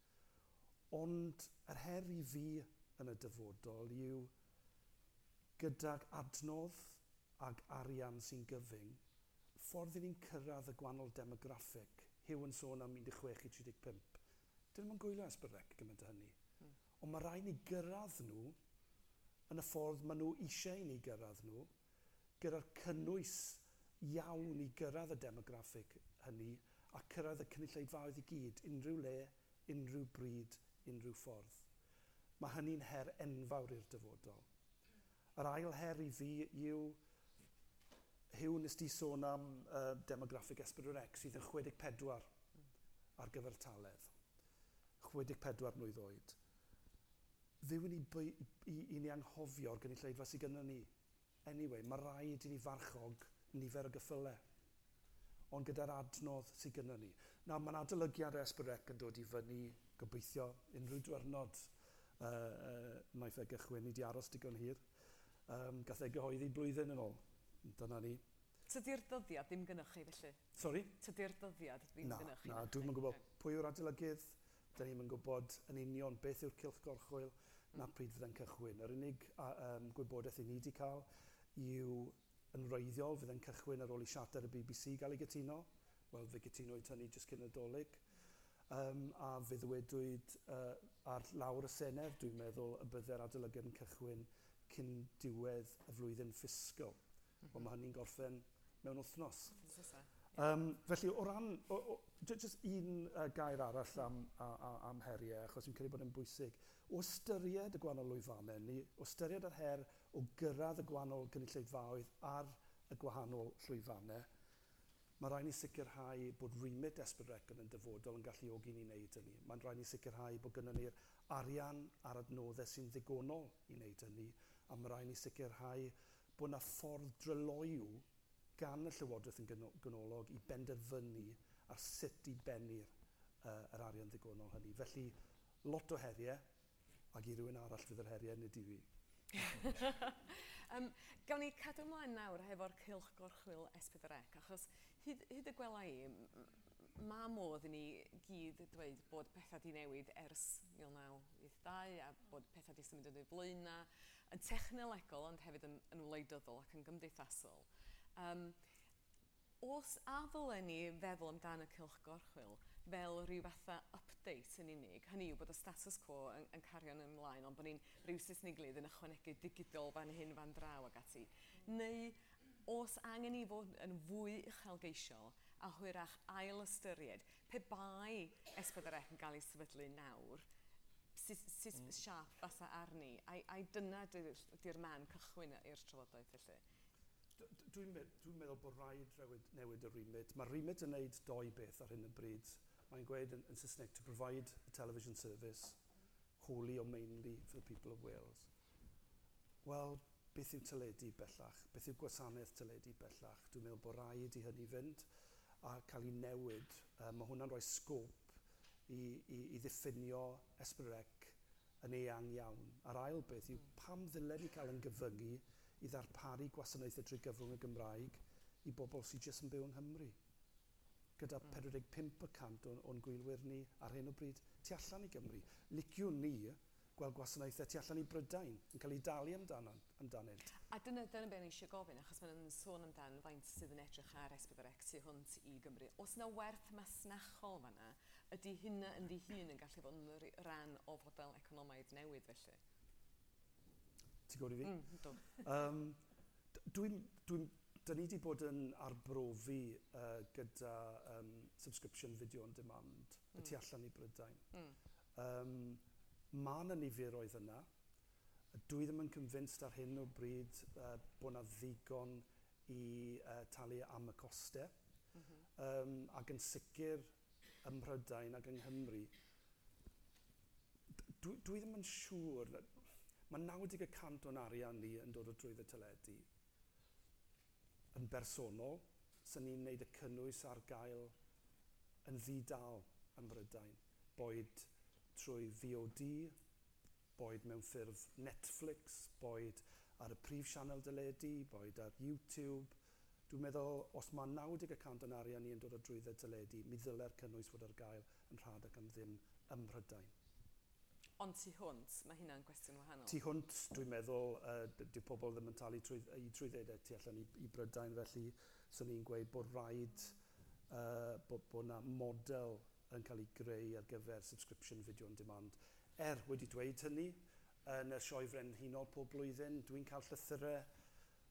Ond yr her i fi yn y dyfodol yw gydag adnodd ag arian sy'n gyfyng, ffordd i ni'n cyrraedd y gwannol demograffig, Hyw yn sôn am un deg chwech i tri deg pump. Dyn nhw'n gwylio S four C gymaint o hynny. Mm. Ond mae rhaid ni gyrraedd nhw yn y ffordd maen nhw eisiau i ni gyrraedd nhw, gyda'r cynnwys iawn i gyrraedd y demograffig hynny a cyrraedd y cynulleidfaoedd i gyd, unrhyw le, unrhyw bryd, unrhyw ffordd. Mae hynny'n her enfawr i'r dyfodol. Yr ail her i fi yw, Hugh, nes di sôn am uh, demograffig S pedwar C sydd yn chwe deg pedwar ar gyfer taledd. chwe deg pedwar mlwydd oed. Ddiw ni i, i, i ni anghofio'r gynulleidfa sydd gyda ni. Anyway, mae rhaid i ni farchog nifer o gyffylau. Ond gyda'r adnodd sydd gyda ni. Nawr, mae'n adolygiad S pedwar C yn dod i fyny gobeithio unrhyw diwrnod uh, uh, naeth e gychwyn. Ni di aros digon hir. Um, gath e gyhoeddi blwyddyn yn ôl. Dyna ni. Tydi'r dyddiad ddim gynnwch chi felly? Sorry? Tydi'r dyddiad ddim na, gynnwch chi? Na, dwi'n yn gwybod pwy yw'r adolygydd. Dyn ni'n gwybod yn union beth yw'r cylch gorchwil na pryd fydd yn cychwyn. Yr unig um, gwybodaeth i ni wedi cael yw yn wreiddiol fydd yn cychwyn ar ôl i siarter y B B C gael ei gytuno. Wel, fe gytunwyd hynny jyst cyn y dolyg. Um, a fe ddwedwyd uh, ar lawr y Senedd, dwi'n meddwl, y bydde'r adolygiad yn cychwyn cyn diwedd y flwyddyn ffisgol. Mm-hmm. Ond mae hynny'n gorffen mewn wythnos. Um, felly, o ran, o, o, jyst un uh, gair arall am, am, am heriau, achos dwi'n credu bod yn bwysig. O ystyried y gwahanol lwyfannau ni, o ystyried yr her o gyrraedd y gwahanol gynulleidfaoedd ar y gwahanol llwyfannau, mae rhaid ni sicrhau bod remit S pedwar C yn dyfodol yn galluogi ni wneud hynny. Mae'n rhaid ni sicrhau bod gyda ni'r arian a'r adnoddau sy'n ddigonol i wneud hynny, a mae rhaid ni sicrhau bod yna ffordd dryloyw gan y Llywodraeth yn gynolog i benderfynu ar sut i bennu'r uh, yr arian ddigonol hynny. Felly, lot o heriau, ac i rywun arall fydd yr heriau nid i fi. um, gawn ni cadw ymlaen nawr hefo'r cylch gorchwil S pedwar C, achos hyd, hyd y gwela i, mae modd i ni gyd dweud bod pethau di newid ers mil naw wyth dau a bod pethau di symud yn ei blaena, yn technolegol ond hefyd yn, yn wleidyddol ac yn gymdeithasol. Um, os a ddylen ni feddwl amdano y cylch gorchwil fel rhyw fatha update yn unig, hynny yw bod y status quo yn, yn cario yn ymlaen, ond bod ni'n rhywsys niglyd yn ychwanegu digidol fan hyn fan draw ag ati. Neu os angen i fod yn fwy uchelgeisiol a hwyrach ail ystyried, pe bai S pedwar C yn cael ei sefydlu nawr, sut mm. siap fasa arni, a dyna di'r man cychwyn i'r trafodaeth felly? Dwi'n dwi meddwl bod rhaid newid y remit. Mae remit yn gwneud doi beth ar hyn y bryd. Mae'n gweud yn, yn Saesneg, to provide a television service wholly or mainly for the people of Wales. Wel, beth yw teledu bellach? Beth yw gwasanaeth teledu bellach? Dwi'n meddwl bod rhaid i hynny fynd a cael ei newid. Uh, mae hwnna'n rhoi sgôp i, i, i ddiffinio S pedwar C yn eang iawn. A'r ail beth yw pam ddylen ni cael yn gyfyngu i ddarparu gwasanaethau trwy gyfrwng y Gymraeg i bobl sydd jyst yn byw yng Nghymru. Gyda mm. pedwar deg pump y cant o'n, on gwylwyr ni ar hyn o bryd tu allan i Gymru. Liciwn ni gweld gwasanaethau tu allan i Brydain yn cael ei dalu amdano, amdanynt. A dyna, dyna beth ni eisiau gofyn, achos mae'n sôn amdan faint sydd yn edrych ar S pedwar C tu hwnt i Gymru. Os yna werth masnachol fanna, ydy hynna yn di hun yn gallu fod yn rhan o fodel economaidd newydd felly? Ti'n gwybod i fi? Mm, um, Dwi'n... Dwi, Dyn ni wedi bod yn arbrofi uh, gyda um, subscription video on demand mm. y tu allan i Brydain. Mm. Um, Mae yna niferoedd yna. Dwi ddim yn convinced ar hyn o bryd uh, bod yna ddigon i uh, talu am y costau. Mm -hmm. um, ac yn sicr ym Mhrydain ac yng Nghymru. Dwi, dwi ddim yn siŵr. Mae naw deg y cant o'n arian ni yn dod o drwydd y teledu. Yn bersonol, sy'n ni'n gwneud y cynnwys ar gael yn ddidal ym Mhrydain. Boed trwy V O D, boed mewn ffurf Netflix, boed ar y prif sianel deledu, boed ar YouTube. Dwi'n meddwl, os mae naw deg y cant yn arian ni yn dod o drwydd y teledu, mi ddylai'r cynnwys fod ar gael yn rhad ac am ddim ym Mhrydain. Ond tu hwnt, mae hynna'n gwestiwn wahanol. Tu hwnt, dwi'n meddwl, uh, dyw pobl ddim yn talu trwy, i trwyddedau tu allan i, i Brydain, felly so ni'n gweud bod rhaid uh, bod, bod na model yn cael ei greu ar gyfer subscription video on demand. Er wedi dweud hynny, yn y sioe frenhinol pob blwyddyn, dwi'n cael llythyrau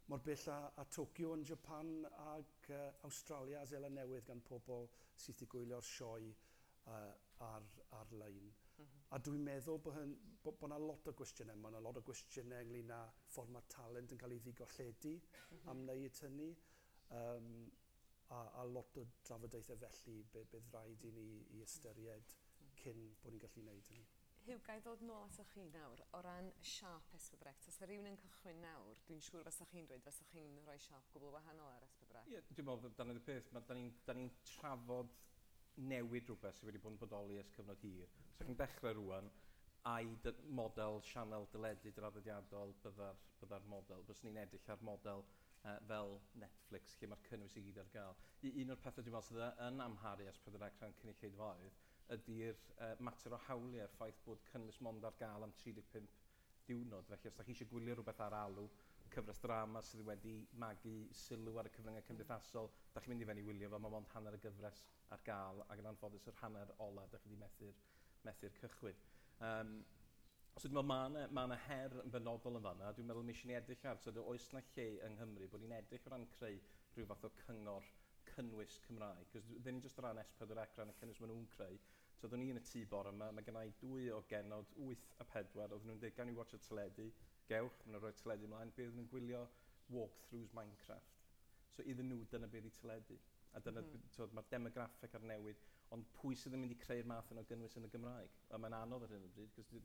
mor bell a, a Tokyo yn Japan ac uh, Australia a Zeland Newydd gan pobl sydd wedi gwylio'r sioe uh, ar, ar-lein. Mm -hmm. A dwi'n meddwl bod yna bo, bo lot o gwestiynau. Mae yna lot o gwestiynau ynglyn â ffordd mae talent yn cael ei ddigolledi mm -hmm. am wneud hynny. Um, a, a lot o drafodaethau felly be, bydd rhaid i ni i ystyried cyn bod ni'n gallu gwneud hynny. Hyw, gai ddod nôl at chi nawr, o ran siap S four C. Os ydy rhywun yn cychwyn nawr, dwi'n siŵr fes chi'n dweud, fes chi'n rhoi siap gwbl wahanol ar S four C. Ie, yeah, dwi'n meddwl, dan ni'n peth, da ni'n ni trafod newid rhywbeth sydd wedi bod yn bodoli ers cyfnod hir. So chi'n dechrau rwan, a'i model sianel dyledu draddodiadol bydda'r bydda model. Bys ni'n edrych ar model uh, fel Netflix, lle mae'r cynnwys i gyd ar gael. I, un o'r pethau dwi'n meddwl sydd yn amharu S four C rhan cynulleidfaoedd ydy'r uh, mater o hawliau'r ffaith bod cynnwys mond ar gael am tri deg pump diwrnod. Felly, os da chi eisiau gwylio rhywbeth ar alw, cyfres drama sydd wedi magu sylw ar y cyfryngau cymdeithasol, da chi'n mynd i fewn i wylio fo, mae mond hanner y gyfres ar gael, ac yn anffodus yr hanner ola, da chi wedi methu'r methu cychwyn. Um, so dwi'n meddwl, mae yna ma her yn benodol yn fanna, dwi'n meddwl mi eisiau ni edrych ar, so oes na lle yng Nghymru bod ni'n edrych o ran creu rhyw fath o cyngor cynnwys Cymraeg, cos ddim yn just o ran S four C ran y cynnwys maen nhw'n creu. So oeddwn ni yn y tŷ bore yma, mae gennau dwy o genod, wyth a pedwar, oedden nhw'n dweud gan i watch y teledu, gewch, maen nhw'n rhoi teledu ymlaen, be oedden nhw'n gwylio walkthroughs Minecraft. So iddyn nhw, dyna beth i teledu. A dyna, mm. so, mae'r demograffig ar newid, ond pwy sydd yn mynd i creu'r math yno gynnwys yn y Gymraeg? A mae'n anodd ar hyn o bryd, cos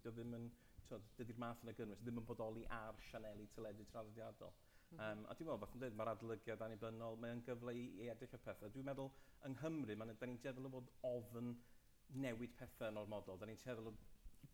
dydy'r math yno gynnwys ddim yn bodoli ar sianeli teledu traddodiadol. Mm -hmm. um, a dwi'n meddwl, fath yn dweud, mae'r adolygiad annibynnol, mae'n gyfle i, i edrych ar pethau. Dwi'n meddwl, yng Nghymru, da ni'n teddol o fod ofyn newid pethau yn o'r model. Da ni'n teddol o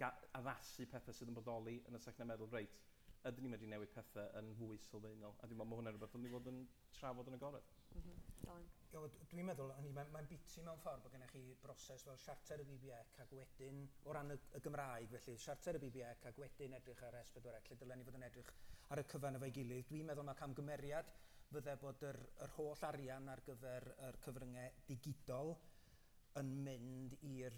addasu pethau sydd yn bodoli yn y sec na meddwl, reit, ydyn ni'n medru newid pethau yn fwy sylfaenol. A dwi'n meddwl, mae hwnna'n rhywbeth o'n i fod yn trafod yn agored. Mm -hmm. Dwi'n meddwl, mae'n ma biti mewn ffordd bod gennych chi broses fel siarter y B B C ac wedyn, o ran y, y Gymraeg, felly siarter y B B C ac wedyn edrych ar S four C, lle dylen ni fod yn edrych ar y cyfan efo'i gilydd. Dwi'n meddwl mae camgymeriad fydde bod yr, yr holl arian ar gyfer yr cyfryngau digidol yn mynd i'r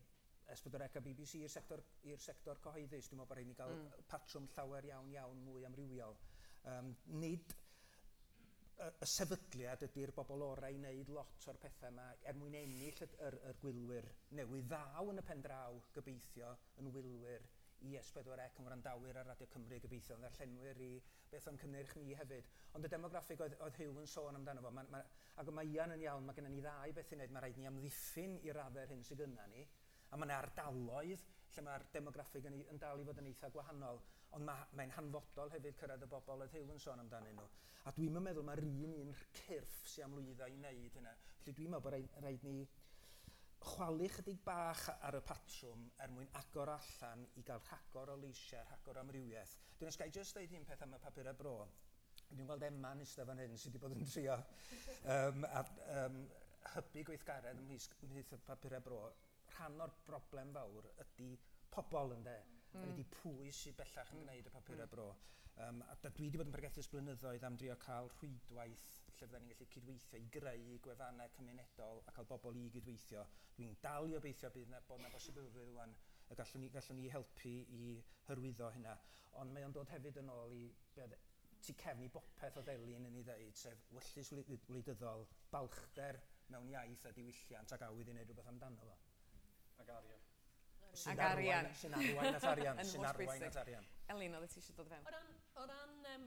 S four C a B B C, i'r sector, sector cyhoeddus. Dwi'n meddwl bod rhaid ni gael mm. patrwm llawer iawn iawn mwy amrywiol. Um, nid y, y sefydliad ydy'r bobl orau i wneud lot o'r pethau yma er mwyn ennill yr, yr gwylwyr newydd ddaw yn y pen draw gobeithio yn wylwyr i S four C yn wrandawyr ar Radio Cymru gobeithio yn ddarllenwyr i beth o'n cynnyrch ni hefyd. Ond y demograffig oedd, oedd Hyw yn sôn amdano fo, ma, ma, ac mae Ian yn iawn, mae gennym ni ddau beth i wneud, mae rhaid ni amddiffyn i raddau'r hyn sydd gyda ni, a mae yna ardaloedd lle mae'r demograffig yn, yn dal i fod yn eitha gwahanol, ond mae'n ma hanfodol hefyd cyrraedd y bobl oedd Hyw yn sôn amdanyn nhw. A dwi'n meddwl mae'r un un cyrff sy'n am lwyddo i wneud hynna. Felly dwi'n meddwl bod rhaid, rhaid ni chwalu chydig bach ar y patrwm er mwyn agor allan i gael rhagor o leisiau, rhagor o amrywiaeth. Dwi'n os gael jyst dweud un peth am y papurau bro. Dwi'n gweld Emma yn eistedd fan hyn sydd wedi bod yn trio um, a, um, hybu gweithgaredd ymhlith y papurau bro. Rhan o'r broblem fawr ydy pobl ynde. Mm. Ydy pwy sydd bellach yn gwneud y papurau bro. Um, a dwi wedi bod yn pregethu blynyddoedd am drio cael rhwydwaith lle fydden ni'n gallu cydweithio i greu gwefannau cymunedol a cael bobl i gydweithio. Dwi'n dal i obeithio bydd na bod na bosibilrwydd rwan y gallwn ni, gallwn ni helpu i hyrwyddo hynna. Ond mae o'n dod hefyd yn ôl i tu cefn i bopeth o ddelyn yn ei ddeud, sef wyllus wleidyddol, balchder mewn iaith a diwylliant ac awydd i wneud rhywbeth amdano fo. Ag arian. Ag arian. Sy'n arwain at arian. Sy'n arwain at arian. Elin, oedd ti eisiau dod fewn? O ran, o ran um,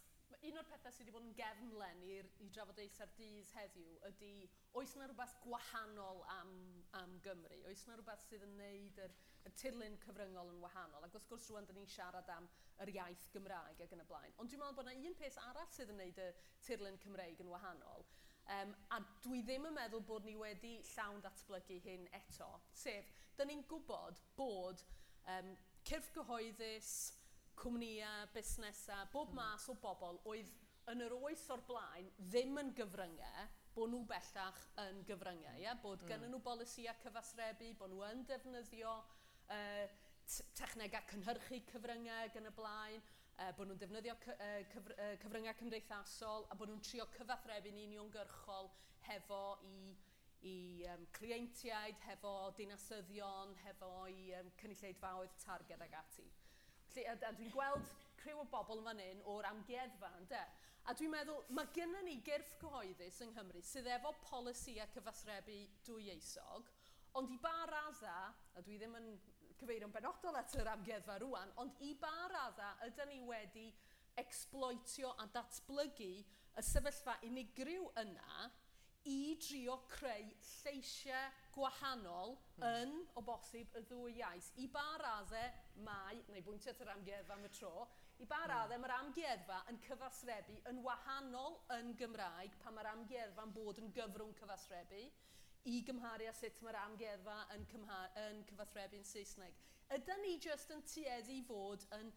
un o'r pethau sydd wedi bod yn gefnlen i drafodaethau'r dydd heddiw ydy, oes yna rhywbeth gwahanol am, am Gymru? Oes yna rhywbeth sydd yn gwneud yr, y tirlun cyfryngol yn wahanol? Ac wrth gwrs rwan, dyn ni'n siarad am yr iaith Gymraeg ac yn y blaen. Ond dwi'n meddwl bod yna un peth arall sydd yn gwneud y tirlun Cymraeg yn wahanol. Um, a dwi ddim yn meddwl bod ni wedi llawn datblygu hyn eto. Sef, dyn ni'n gwybod bod um, cyrff gyhoeddus, cwmnïau, busnesau, bob mas o bobl oedd yn yr oes o'r blaen ddim yn gyfryngau, bod nhw bellach yn gyfryngau. Yeah? Bod mm. gyda nhw bolisïau cyfathrebu, bod nhw yn defnyddio uh, technegau cynhyrchu cyfryngau ac yn y blaen, uh, bod nhw'n defnyddio cy, uh, cyfr, uh, cyfryngau cymdeithasol, a bod nhw'n trio cyfathrebu'n uniongyrchol hefo i, i um, clientiaid, hefo dinasyddion, hefo i um, cynulleidfaoedd targed ag ati. A, a dwi'n gweld criw o bobl yn fan hyn o'r amgueddfa, ynde? A dwi'n meddwl, mae gennym ni gyrff cyhoeddus yng Nghymru sydd efo polisïau cyfathrebu dwyieisog, ond i ba radda, a dwi ddim yn cyfeirio'n benodol at yr amgueddfa rwan, ond i ba radda ydyn ni wedi exploitio a datblygu y sefyllfa unigryw yna i drio creu lleisiau gwahanol yn, o bosib, y ddwy iaith. I ba raddau mae, neu bwyntio at yr amgueddfa am y tro, i ba raddau mae'r amgueddfa yn cyfathrebu yn wahanol yn Gymraeg pan mae'r amgueddfa yn bod yn gyfrwng cyfathrebu i gymharu â sut mae'r amgueddfa yn, yn cyfathrebu yn Saesneg. Ydyn ni jyst yn tueddu fod yn,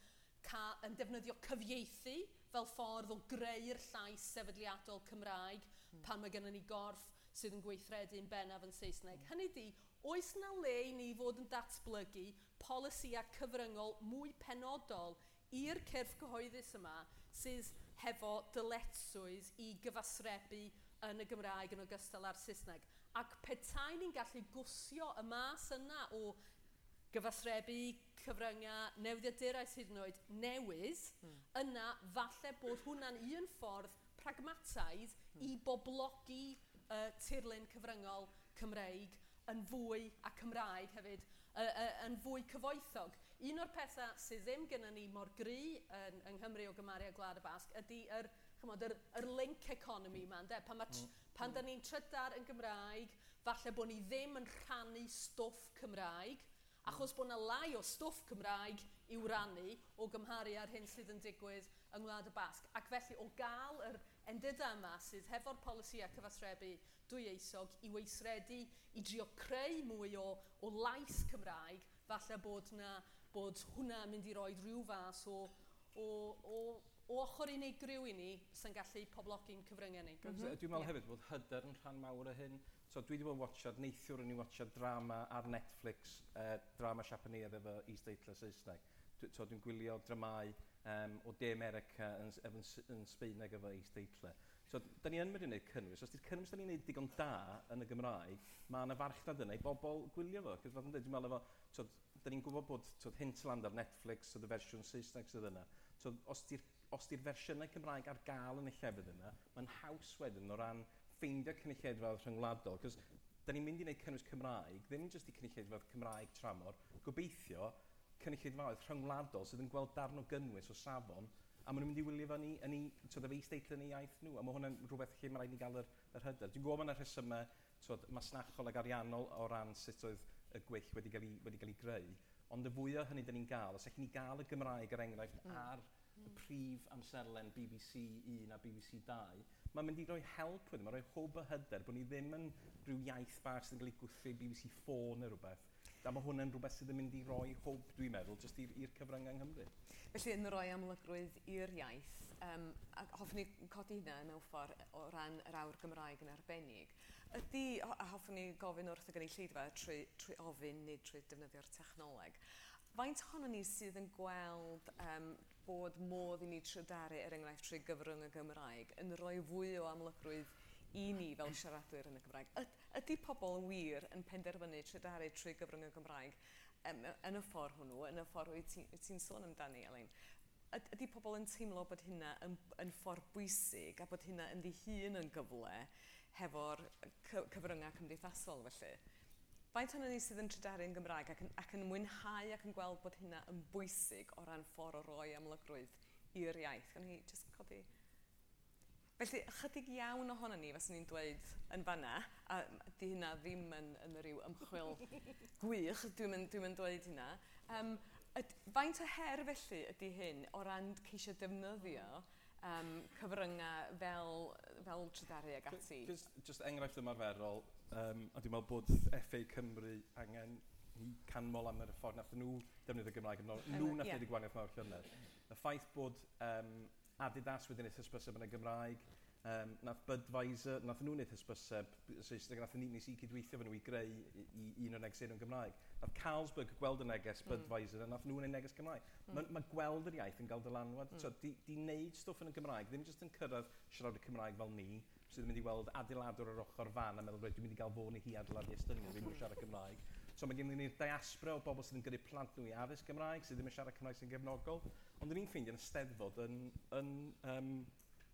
yn defnyddio cyfieithu fel ffordd o greu'r llais sefydliadol Cymraeg mm. pan mae gennym ni gorff sydd yn gweithredu'n bennaf yn Saesneg. Mm. Hynny di, oes na le i ni fod yn datblygu polisïau cyfryngol mwy penodol i'r cyrff cyhoeddus yma sydd hefo dyletswydd i gyfathrebu yn y Gymraeg yn ogystal â'r Saesneg. Ac petai ni'n gallu gwsio y mas yna o gyfathrebu cyfryngau newyddiaduraeth hyd yn oed newydd, mm. yna falle bod hwnna'n un ffordd pragmataidd mm. i boblogi uh, tirlun cyfryngol Cymreig yn fwy a Cymraeg hefyd, uh, uh, yn fwy cyfoethog. Un o'r pethau sydd ddim gyda ni mor gry yn, yng Nghymru o Gymharu a Gwlad y Basg ydy yr, chymod, yr, yr link economy yma, ynde? Pan, mm. pan da ni'n trydar yn Gymraeg, falle bod ni ddim yn rhannu stwff Cymraeg, achos bod yna lai o stwff Cymraeg i'w rannu o gymharu ar hyn sydd yn digwydd yng Ngwlad y Basg. Ac felly o gael yr endida yma sydd hefo'r polisïau cyfathrebu dwyieisog i weithredu, i drio creu mwy o, o lais Cymraeg, falle bod, na, bod hwnna yn mynd i roi rhyw fas o, o, o, o ochr unigryw i ni sy'n gallu poblogi'n cyfryngau ni. Mm -hmm. Dwi'n meddwl yeah. hefyd bod hyder yn rhan mawr o hyn. So dwi wedi bod yn watchad, neithiwr yn ei watchad drama ar Netflix, uh, drama Siapaneaidd efo is-deitlau Saesneg. So dwi'n gwylio dramau um, o De America yn, yn, yn Sbeineg efo is-deitlau. So da ni yn mynd i wneud cynnwys. Os di'r cynnwys da ni'n wneud digon da yn y Gymraeg, mae yna farchnad yna i bobl gwylio fo. Cos dwi'n meddwl efo, so, da ni'n gwybod bod so, Hinterland ar Netflix, so, y fersiwn Saesneg sydd yna. So os di'r fersiynau Cymraeg ar gael yn y llefydd yna, mae'n haws wedyn o ran ffeindio cynulleidfaoedd rhyngwladol, cos da ni'n mynd i wneud cynnwys Cymraeg, ddim jyst i cynulleidfaoedd Cymraeg tramor, gobeithio cynulleidfaoedd rhyngwladol sydd yn gweld darn o gynnwys o safon, a maen nhw'n mynd i wylio fan ni yn ei, so, is-deitlau yn ei iaith nhw, a mae hwnna'n rhywbeth lle mae rhaid ni gael yr, yr hyder. Dwi'n gwybod mae'n rhesymau so, masnachol ag ariannol o ran sut oedd y gwyll wedi cael ei, wedi cael ei greu, ond y fwy o hynny da ni'n gael, os ydych ni gael y Gymraeg er enghraifft mm. ar y prif amserlen B B C un a B B C dau, mae'n mynd i roi help wedyn, mae'n rhoi hwb o hyder bod ni ddim yn rhyw iaith bach sydd yn cael ei gwthio B B C four neu rhywbeth. A mae hwnna'n rhywbeth sydd yn mynd i roi hwb, dwi'n meddwl, jyst i'r cyfryngau yng Nghymru. Felly, yn rhoi amlygrwydd i'r iaith, um, a hoffwn ni codi hynna mewn ffordd o ran yr awr Gymraeg yn arbennig, ydy, a hoffwn ni gofyn wrth y gynulleidfa trwy, trwy ofyn nid trwy defnyddio'r technoleg, faint ohono ni sydd yn gweld um, bod modd i ni trydaru er enghraifft trwy gyfrwng y Gymraeg yn rhoi fwy o amlygrwydd i ni fel siaradwyr yn y Gymraeg. Ydy pobl wir yn penderfynu trydaru trwy gyfrwng y Gymraeg um, yn y ffordd hwnnw, yn y ffordd wyt ti'n ti sôn amdani, Elin? Ydy pobl yn teimlo bod hynna yn, yn ffordd bwysig a bod hynna yn ddihun yn gyfle hefo'r cyfryngau cymdeithasol felly? Faint o'n ni sydd yn trydaru yn Gymraeg ac yn, ac yn mwynhau ac yn gweld bod hynna yn bwysig o ran ffordd o roi amlygrwydd i'r iaith? Gan ni jyst codi... Felly, ychydig iawn ohono ni, fas ni'n dweud yn fanna, a di hynna ddim yn, yn rhyw ymchwil gwych, dwi'n dwi dweud hynna. Um, yd, faint o her felly ydy hyn o ran ceisio defnyddio um, cyfryngau fel, fel trydaru ag ati? Just, just enghraifft ymarferol, um, a dwi'n meddwl bod F A Cymru angen i canmol am yr ffordd nath nhw defnyddio Gymraeg, nhw nath yeah. wneud y gwahaniaeth mawr llynedd. Y ffaith bod um, Adidas wedyn eith hysbyseb yn y Gymraeg, um, nath Budweiser, nath nhw'n eith hysbyseb Saesneg, nath ni nes i cydweithio fan nhw i greu i, i un o'r negeseuon Gymraeg. Nath Carlsberg gweld y neges Budweiser, mm. a nath nhw'n ei neges Gymraeg. Mm. Mae ma gweld yr iaith yn gael dylanwad. Mm. So, di, di wneud stwff yn y Gymraeg, ddim jyst yn cyrraedd siarad y Cymraeg fel ni, sydd yn mynd i weld adeiladwr yr ochr fan a meddwl, dwi'n mynd i gael fo neu hi adeiladu estyniad, ddim yn siarad Cymraeg. So mae gen ni'r diaspora o bobl sydd yn gyrru plant nhw i addysg Gymraeg, sydd ddim yn siarad Cymraeg sy'n gefnogol. Ond ni'n ffeindio yn y steddfod yn, yn um,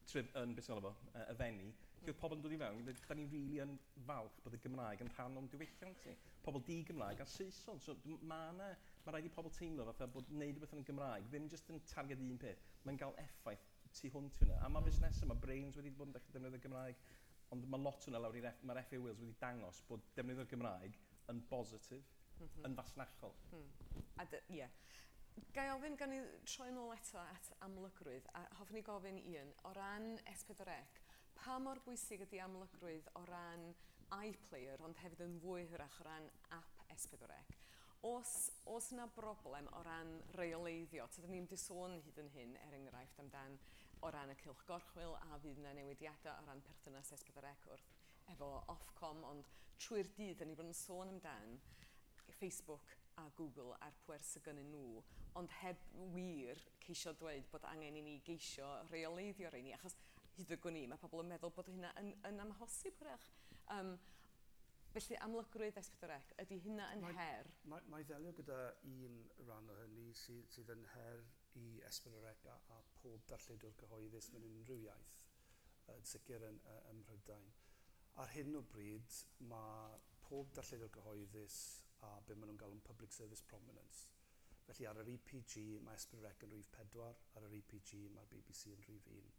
trip yn, beth sy'n fo, uh, y fenni, lle oedd pobl yn dod i fewn, da ni'n rili yn falch bod y Gymraeg yn rhan o'n diwylliant ni. Pobl di-Gymraeg a Saeson. So mae yna, mae rhaid i pobl teimlo fatha bod wneud rhywbeth yn y Gymraeg, ddim jyst yn targed un peth, mae'n cael effaith tu hwnt hwnna. A mae busnes yma, Brains wedi bod yn dechrau defnyddio'r Gymraeg, ond mae lot hwnna lawr i'r F, mae'r F A Wales wedi dangos bod defnyddio'r Gymraeg yn bositif, mm -hmm. yn fasnachol. Mm. A ie. Yeah. Gai ofyn gan i troi nôl eto at amlygrwydd, a hoffwn i gofyn un, o ran S pedwar C, pa mor bwysig ydy amlygrwydd o ran iPlayer, ond hefyd yn fwy hyrach o ran app S pedwar C? Os, os yna broblem o ran reoleiddio, tydyn ni'n di sôn hyd yn hyn, er enghraifft amdan o ran y cylch gorchwil a fydd yna newidiadau o ran perthynas S pedwar C wrth efo Ofcom, ond trwy'r dydd, da ni bod yn sôn amdan Facebook a Google a'r pwersi gynnyn nhw, ond heb wir ceisio dweud bod angen i ni geisio reoleiddio rhain ni, achos hyd y gwni, mae pobl yn meddwl bod hynna yn, yn amhosib hwyrach. Um, felly amlygrwydd S pedwar C, ydy hynna yn mae, her? Mae, mae ddelio gyda un rhan o hynny sydd, sydd yn her i S pedwar C a, a pob darlledwr cyhoeddus mewn unrhyw iaith, yn sicr yn, yn Mhrydain. Ar hyn o bryd, mae pob darlledwr cyhoeddus a be maen nhw'n galw'n Public Service Prominence. Felly ar yr E P G mae S pedwar C yn rhif pedwar, ar yr E P G mae'r B B C yn rhif un.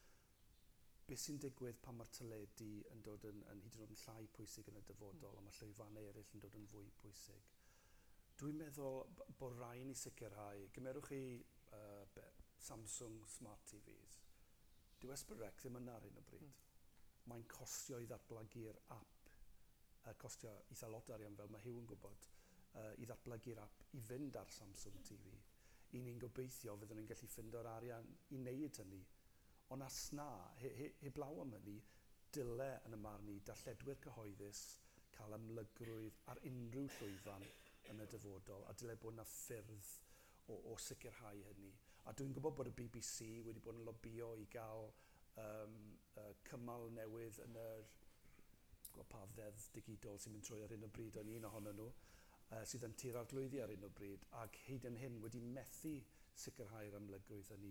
Be sy'n digwydd pan mae'r teledu yn dod yn, yn hyd yn oed yn llai pwysig yn y dyfodol, mm. a mae llwyfannau eraill yn dod yn fwy pwysig. Dwi'n meddwl bod rhaid ni sicrhau, gymerwch chi uh, be, Samsung Smart T Vs. Dyw S pedwar C ddim yna ar hyn o bryd. Mm. Mae'n costio i ddatblygu'r app, uh, costio eitha lot arian fel mae Hugh yn gwybod, uh, i ddatblygu'r app i fynd ar Samsung T V. I ni'n gobeithio fyddwn ni'n gallu ffindo'r arian i wneud hynny. Ond as na, he, he, heblaw am hynny, dyle yn y marn i darlledwyr cyhoeddus cael ymlygrwydd ar unrhyw llwyfan yn y dyfodol, a dyle bod yna ffyrdd o, o sicrhau hynny. A dwi'n gwybod bod y B B C wedi bod yn lobio i gael um, uh, cymal newydd yn yr pa ddeddf digidol sy'n mynd trwy ar hyn o bryd o'n un ohonyn nhw, uh, sydd yn tir arglwyddi ar hyn o bryd, ac hyd yn hyn wedi methu sicrhau'r ymlygrwydd hynny.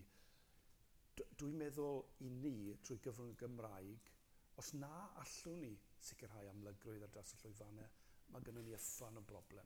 Dwi'n meddwl i ni, trwy gyfrwng y Gymraeg, os na allwn ni sicrhau amlygrwydd ar draws y llwyfannau, mae gennym ni yffan o broblem.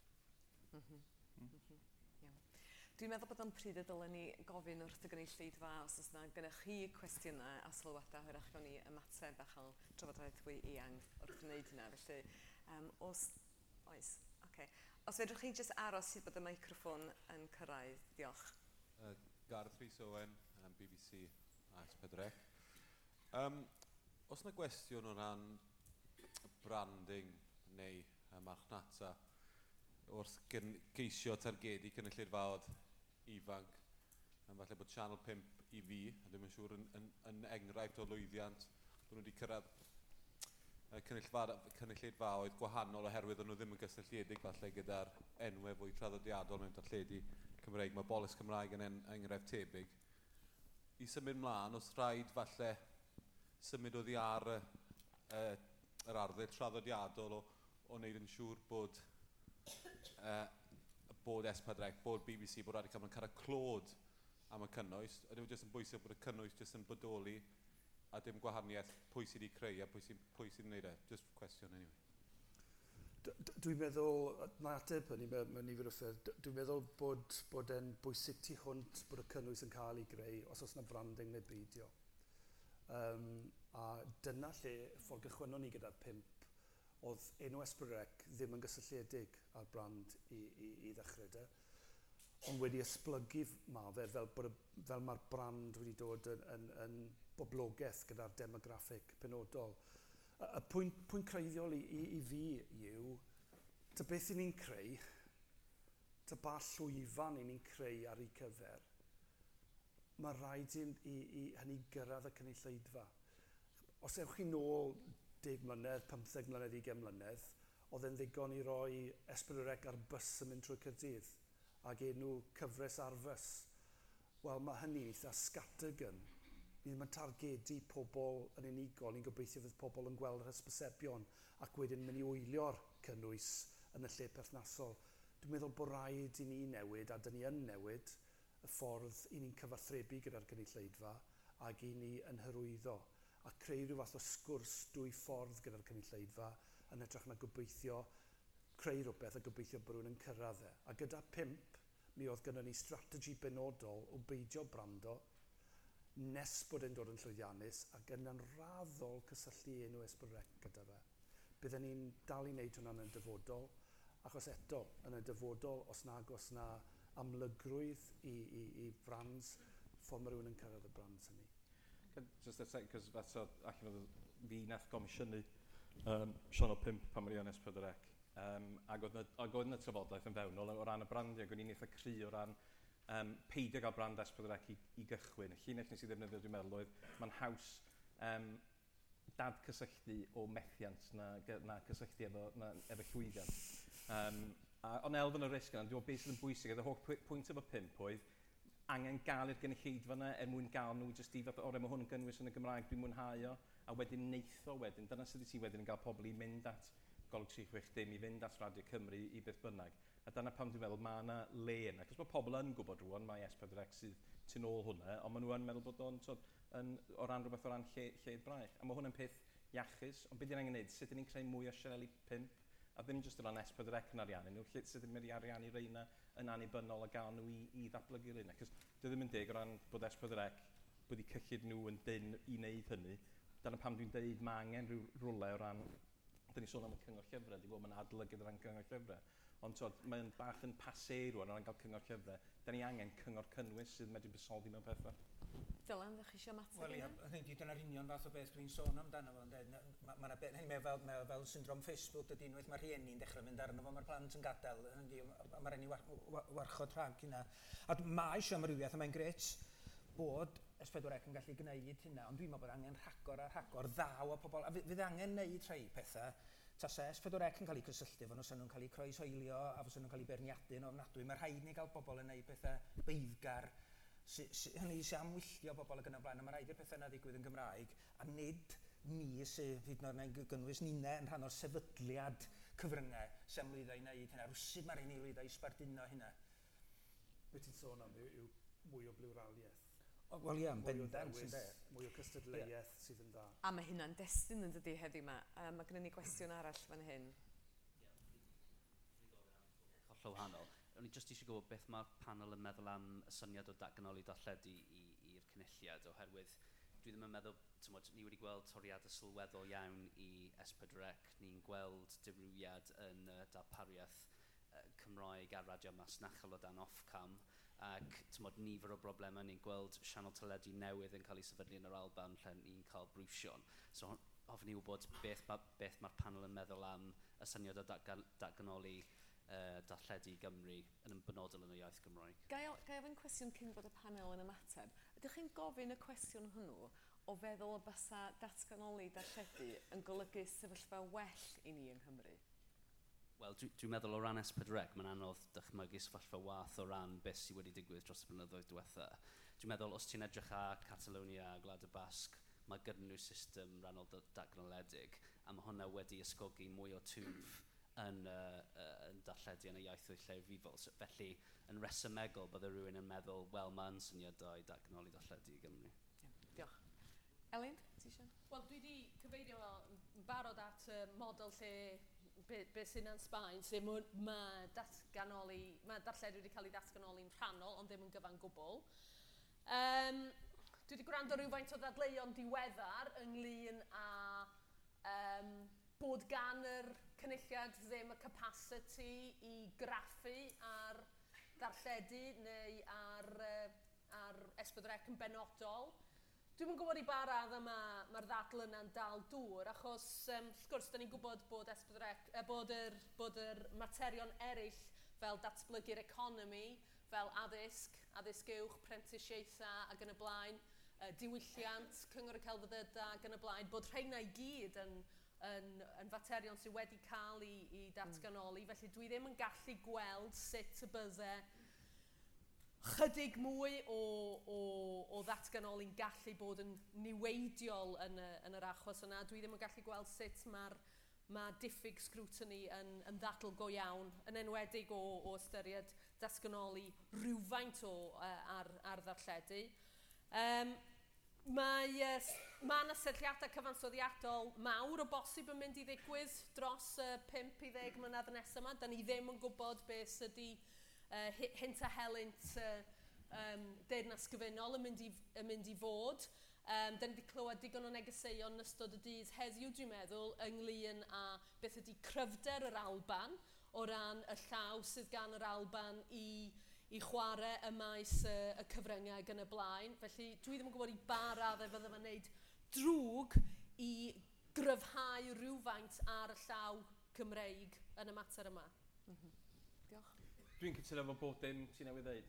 Mm -hmm. Mm -hmm. Yeah. Dwi'n meddwl bod o'n pryd y dylen ni gofyn wrth y gynulleidfa os oes yna gennych chi cwestiynau a sylwadau hwyrach gawn ni ymateb a chael trafodaeth fwy eang wrth wneud hynna. Felly, um, os... Oes, oce. Okay. Os fedrwch chi jyst aros sydd bod y microffon yn cyrraedd, diolch. Uh, Gareth Rhys Owen, um, B B C a S pedwar C. Um, os yna gwestiwn o ran branding neu uh, marchnata wrth geisio targedu cynulleidfaoedd ifanc, um, falle bod Channel pump i fi, a ddim yn siŵr yn, yn, yn enghraifft o lwyddiant, bod nhw wedi cyrraedd uh, cynulleidfaoedd gwahanol oherwydd nhw ddim yn gysylltiedig falle gyda'r enwau fwy traddodiadol mewn darlledu Cymreig. Mae Bolus Cymraeg yn en, enghraifft tebyg. I symud mlaen, os rhaid falle symud oddi ar y, uh, yr arddull traddodiadol o, o wneud yn siŵr bod uh, bod S pedwar C, bod B B C, bod rhaid i cael yn cael clod am y cynnwys. Ydy jyst yn bwysig bod y cynnwys jyst yn bodoli a dim gwahaniaeth pwy sydd wedi creu a pwy sydd wedi gwneud e. Just cwestiwn anyway. Dwi'n meddwl, na ateb hynny mewn nifer o ffyrdd, dwi'n meddwl bod, bod e'n bwysig tu hwnt bod y cynnwys yn cael ei greu os oes yna branding neu beidio. Um, a dyna lle ffordd gychwynon ni gyda'r pump, oedd enw S pedwar C ddim yn gysylltiedig â'r brand i, i, i ddechrau dy, ond wedi esblygu ma fe fel, fel mae'r brand wedi dod yn, yn, yn boblogaeth gyda'r demograffig penodol. Y pwynt, pwynt creiddiol i, i, i fi yw, ta beth i ni'n creu, ta ba llwyfan i ni'n creu ar ei cyfer, mae rhaid i, i, i hynny gyrraedd y cynulleidfa. Os ewch chi nôl deg mlynedd, pymtheg mlynedd, ugain mlynedd, oedd e'n ddigon i roi S pedwar C ar bus yn mynd trwy Caerdydd, ac enw cyfres ar fus. Wel, mae hynny eitha scattergun. Ni ddim yn targedu pobl yn unigol, ni'n gobeithio fydd pobl yn gweld yr hysbysebion ac wedyn mynd i wylio'r cynnwys yn y lle perthnasol. Dwi'n meddwl bod rhaid i ni newid, a dyn ni yn newid, y ffordd i ni'n cyfarthrebu gyda'r gynulleidfa ac i ni yn hyrwyddo a creu rhyw fath o sgwrs dwy ffordd gyda'r cynulleidfa yn hytrach na gobeithio creu rhywbeth a gobeithio bod rhywun yn cyrraedd e. A gyda pimp, mi oedd gyda ni strategi benodol o beidio brando nes bod e'n dod yn llwyddiannus ac yn raddol cysylltu enw Esbyrrec gyda fe. Byddwn ni'n dal i wneud hwnna'n y dyfodol, achos eto, yn y dyfodol, os nag os na amlygrwydd i, i, i brands, ffordd mae rhywun yn cyrraedd y brands hynny. Just a sec, cos faso, allan oedd fi nath gomisiynu um, Sionol pump pan mae'n S pedwar C. Um, ac oedd yna trafodaeth yn fewnol o ran y brandiau, gwneud eitha cry o ran um, peidio gael brand S pedwar C i, i gychwyn. Y llinell nes i ddefnyddio dwi'n meddwl oedd, mae'n haws um, dad cysylltu o methiant na, na cysylltu efo, na, efo llwyddiant. Um, a, ond elfen o risg yna, dwi'n meddwl beth sydd yn bwysig, y holl pwynt efo pump oedd, angen gael i'r gynulleidfa yna er mwyn gael nhw jyst i fath o'r mae hwn yn gynnwys yn y Gymraeg dwi'n mwynhau o, a wedyn neitho wedyn, dyna sydd ti wedyn yn cael pobl i mynd at Golwg tri chwech dim, i fynd at Radio Cymru i beth bynnag. A dyna pam dwi'n meddwl mae yna le yna, cos mae pobl yn gwybod rwan, mae S pedwar C sydd tu nôl hwnna, ond maen nhw yn meddwl bod o'n yn, o ran rhywbeth o ran lle, lled braich. A mae hwnna'n peth iachus, ond beth ydyn ni'n gwneud, sut ydyn ni'n creu mwy o sianeli pump, a ddim jyst o ran S pedwar C yn ariannu nhw, lle sut ydyn ni'n ariannu reina yn anibynnol a gael nhw i, i ddatblygu reina. Cos dwi ddim yn deg o ran bod S pedwar C, bod eu cyllid nhw yn dyn i wneud hynny. Dyna pam dwi'n deud mae angen rhyw rwle o ran, dyn ni sôn am y cyngor llyfrau, di bod mae'n adolygydd o ran cyngor llyfrau. Ond mae'n bach yn passe rwan o ran cael cyngor llyfrau. Dyn ni angen cyngor cynnwys sydd medru bysoldi mewn pethau. Dylan, ddech chi eisiau mateb? Wel, ia, hynny dyna'r union fath o beth dwi'n sôn amdano fo. Mae ma fel, ma fel syndrom Facebook, dydy unwaith mae rhieni'n dechrau mynd arno fo, mae'r plant yn gadael. Mae'r enni war, war, warchod rhag hynna. A mae eisiau amrywiaeth, a mae'n gret bod S pedwar C yn gallu gwneud hynna, ond dwi'n meddwl bod angen rhagor a rhagor ddaw o pobl. A fydd angen wneud rhai pethau, tasa S pedwar C yn cael ei cysylltu fo, os nhw'n cael ei croeshoelio a fos nhw'n cael ei berniadu'n ofnadwy. Mae rhaid ni gael pobl yn gwneud pethau beiddgar, sy, sy, hynny sy'n amwyllio bobl ag yn y blaen, a mae rhaid i'r pethau yna ddigwydd yn Gymraeg, a nid ni sydd hyd yn oed yn gynnwys ninne yn rhan o'r sefydliad cyfryngau sy'n lwyddo i wneud hynna. Rwsyd mae'r un i lwyddo i sbarduno hynna. Be ti'n sôn am yw, yw mwy o blwraliaeth. Wel ie, yn bendant yn de. Mwy o cystadleuaeth sydd yn dda. A mae hynna'n destyn yn dydi heddiw yma. Uh, mae gennym ni gwestiwn arall fan hyn. Hollol wahanol. O'n i jyst eisiau gwybod beth mae'r panel yn meddwl am y syniad o datganoli darlledu i'r cynulliad, oherwydd dwi ddim yn meddwl, tymod, ni wedi gweld toriadau sylweddol iawn i S pedwar C, ni'n gweld dirwyad yn uh, darpariaeth uh, Cymraeg a radio masnachol o dan Ofcam, ac tymod, nifer o broblemau ni'n gweld sianel teledu newydd yn cael ei sefydlu yn yr Alban lle ni'n cael brwsion. So hoffwn i wybod beth, ma, beth mae'r panel yn meddwl am y syniad o datganoli uh, darlledu i Gymru yn benodol yn y iaith Gymraeg. Gai ofyn cwestiwn cyn bod y panel yn ymateb. Ydych chi'n gofyn y cwestiwn hwnnw o feddwl y bysa datganoli darlledu yn golygu sefyllfa well i ni yng Nghymru? Wel, dwi'n dwi meddwl o ran S pedwar C, mae'n anodd dychmygu sefyllfa wath o ran beth sydd wedi digwydd dros y blynyddoedd diwetha. Dwi'n meddwl, os ti'n edrych ar Catalonia a Gwlad y Basg, mae gyda nhw system rannol datganoledig, a mae hwnna wedi ysgogi mwy o twf yn, uh, uh, yn darlledu yn y iaithoedd lleafrifol. So, felly, yn resymegol, bydde rhywun yn meddwl, wel, mae'n syniadau datganoli darlledu i Gymru. Yeah, diolch. Elin, ti eisiau? Wel, dwi wedi cyfeirio yn barod at uh, model lle be, be sy'n yn Sbaen, lle mae datganoli, mae darlledu wedi cael ei datganoli'n rhannol, ond ddim yn gyfan gwbl. Um, dwi wedi gwrando rhywfaint o ddadleuon diweddar ynglyn â um, bod gan yr cynulliad ddim y capacity i graffu ar darlledu neu ar, uh, ar S pedwar C yn benodol. Dwi'n yn gwybod i ba radd mae'r ma ddadl yna'n dal dŵr, achos um, wrth gwrs, da ni'n gwybod bod, S pedwar C, uh, bod, yr, bod yr materion eraill fel datblygu'r economi, fel addysg, addysg uwch, prentisiaethau ac yn y blaen, uh, diwylliant, cyngor y celfyddydau ac yn y blaen, bod rheina i gyd yn, yn, yn faterion sydd wedi cael i, i datganoli. Mm. Felly dwi ddim yn gallu gweld sut y bydde chydig mwy o, o, o ddatganoli'n gallu bod yn niweidiol yn, y, yn yr achos yna. Dwi ddim yn gallu gweld sut mae'r ma diffyg scrutiny yn, yn ddadl go iawn, yn enwedig o, o ystyried datganoli rhywfaint o uh, ar, ar ddarlledu. Um, Mae uh, ma yna setliadau cyfansoddiadol mawr o bosib yn mynd i ddigwydd dros uh, pump i ddeg mlynedd nesaf yma. Da ni ddim yn gwybod beth ydy uh, hint a helynt uh, um, deyrnas gyfunol yn mynd i, yn mynd i fod. Um, da ni wedi clywed digon o negeseuon yn ystod y dydd heddiw, dwi'n meddwl, ynglyn â beth ydy cryfder yr Alban o ran y llaw sydd gan yr Alban i i chwarae y maes y, y cyfryngau gan y blaen. Felly dwi ddim yn gwybod i ba raddau fydde fe'n gwneud drwg i gryfhau rhywfaint ar y llaw Cymreig yn y mater yma. Mm -hmm. Diolch. Dwi'n cytuno fo bod dim sy'n newydd ddeud.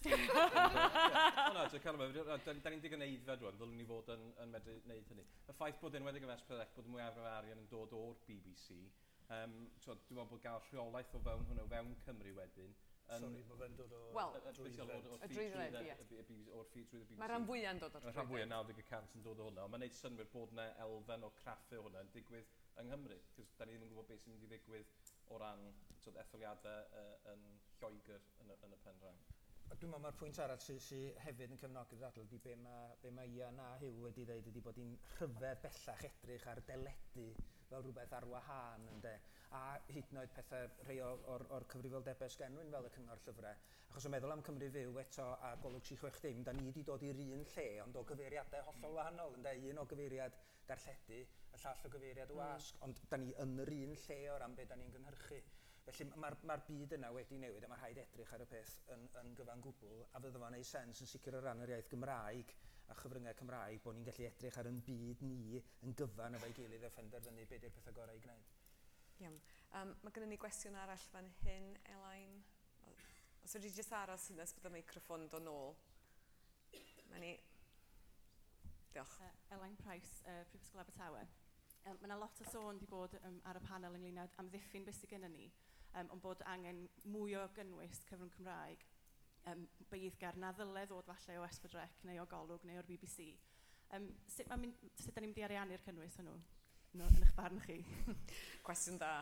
No, da ni'n digon eiddfed rwan, ddylwn ni fod yn, yn medru wneud hynny. Y ffaith bod enwedig yn Esbydrec bod mwyaf o'r arian yn dod o'r B B C, um, so, dwi'n meddwl bod gael rheolaeth o fewn hwnnw, fewn Cymru wedyn. Sorry, mae fe'n dod o... Wel, y drwydded, ie. O'r ffyd trwy y B B C. Mae rhan fwyaf yn dod o'r drwydded. Mae rhan fwyaf naw deg y cant yn dod o hwnna. Mae'n neud synwyr bod yna elfen o craffu o hwnna yn digwydd yng Nghymru. Cos da ni ddim yn gwybod beth sy'n mynd i ddigwydd o ran etholiadau uh, yn Lloegr yn y, yn y pen rhan. Dwi'n meddwl mae'r pwynt arall sydd sy hefyd yn cefnogi'r ddadl ydy be mae, be mae Ian a Huw wedi dweud ydy bod hi'n rhyfedd bellach edrych ar deledu fel rhywbeth ar wahân ynde. A hyd yn oed pethau rhai o'r, or cyfrifoldebau sgenwyn fel y cyngor llyfrau. Achos o meddwl am Cymru Fyw eto a Golwg tri chwech dim, da ni wedi dod i'r un lle ond o gyfeiriadau hollol wahanol ynde. Un o gyfeiriad darlledu, y llall o gyfeiriad wasg, mm. ond da ni yn yr un lle o ran be da ni'n gynhyrchu. Felly mae'r ma byd yna wedi newid a mae rhaid edrych ar y peth yn, yn gyfan gwbl a fydda fo'n ei sens yn sicr o ran yr iaith Gymraeg a chyfryngau Cymraeg bod ni'n gallu edrych ar yn byd ni yn gyfan efo'i gilydd a phenderfynu beth yw'r pethau gorau i gwneud. Iawn. Um, mae gennym ni gwestiwn arall fan hyn, Elain. Os wedi jyst aros hynny, bydd y microffon dod nôl. Mae ni... Diolch. Uh, Elain Price, uh, Prifysgol Abertawe. Um, mae yna lot o sôn wedi bod um, ar y panel ynglyn â amddiffyn beth sydd gennym ni, um, ond bod angen mwy o gynnwys cyfrwng Cymraeg, um, bydd ger na ddylai ddod falle o Esbydrec neu o Golwg neu o'r B B C. Um, sut da ni'n mynd i ariannu'r cynnwys hwnnw? No, yn eich barn chi? Cwestiwn da.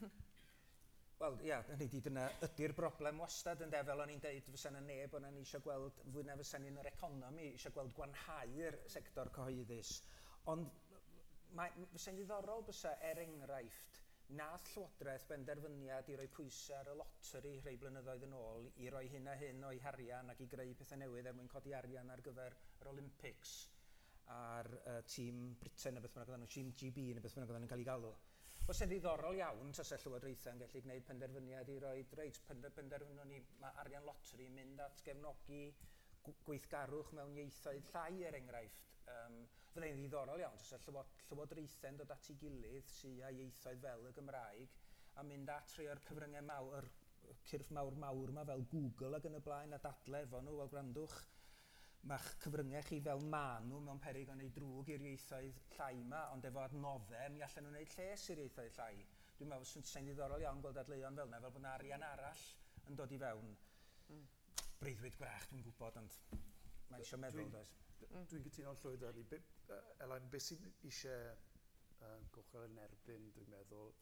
Wel, ia, hynny di, dyna ydy'r broblem wastad yn defel o'n i'n deud fysa na neb o'n ni eisiau gweld, fwy na fysa ni'n yr economi, eisiau gweld gwanhau'r sector cyhoeddus. Ond mae, fysa'n ddiddorol bysa er enghraifft, nath Llywodraeth benderfyniad i roi pwysau ar y loteri rhai blynyddoedd yn ôl, i roi hyn a hyn o'i harian ac i greu pethau newydd er mwyn codi arian ar gyfer yr Olympics a'r uh, tîm Britain neu beth bynnag oedden nhw, tîm G B neu beth bynnag oedden nhw'n cael ei galw. Os ydy'n ddiddorol iawn, tasa Llywodraethau yn gallu gwneud penderfyniad i roi reit, penderfyniad ni, mae arian loteri yn mynd at gefnogi gweithgarwch mewn ieithoedd llai er enghraifft. Um, Fydde'n ddiddorol iawn, tasa Llywodraethau'n dod at ei gilydd sy'n a ieithoedd fel y Gymraeg a mynd at rhai o'r cyfryngau mawr, cyrff mawr mawr yma fel Google ac yn y blaen a dadle efo nhw, wel gwrandwch. Mae'ch cyfryngau chi fel maen nhw mewn peryg o wneud drwg i'r ieithoedd llai yma, ond efo adnoddau, mi allan nhw'n gwneud lles i'r ieithoedd llai. Dwi'n meddwl sy'n ddiddorol iawn gweld adleuon fel yna, fel bod yna arian arall yn dod i fewn. Mm. Breuddwyd gwrach, dwi'n gwybod, ond mae eisiau meddwl, does. Dwi'n cytuno'n llwyd ar ni. Elain, beth sy'n eisiau uh, gochel yn erbyn, dwi'n meddwl,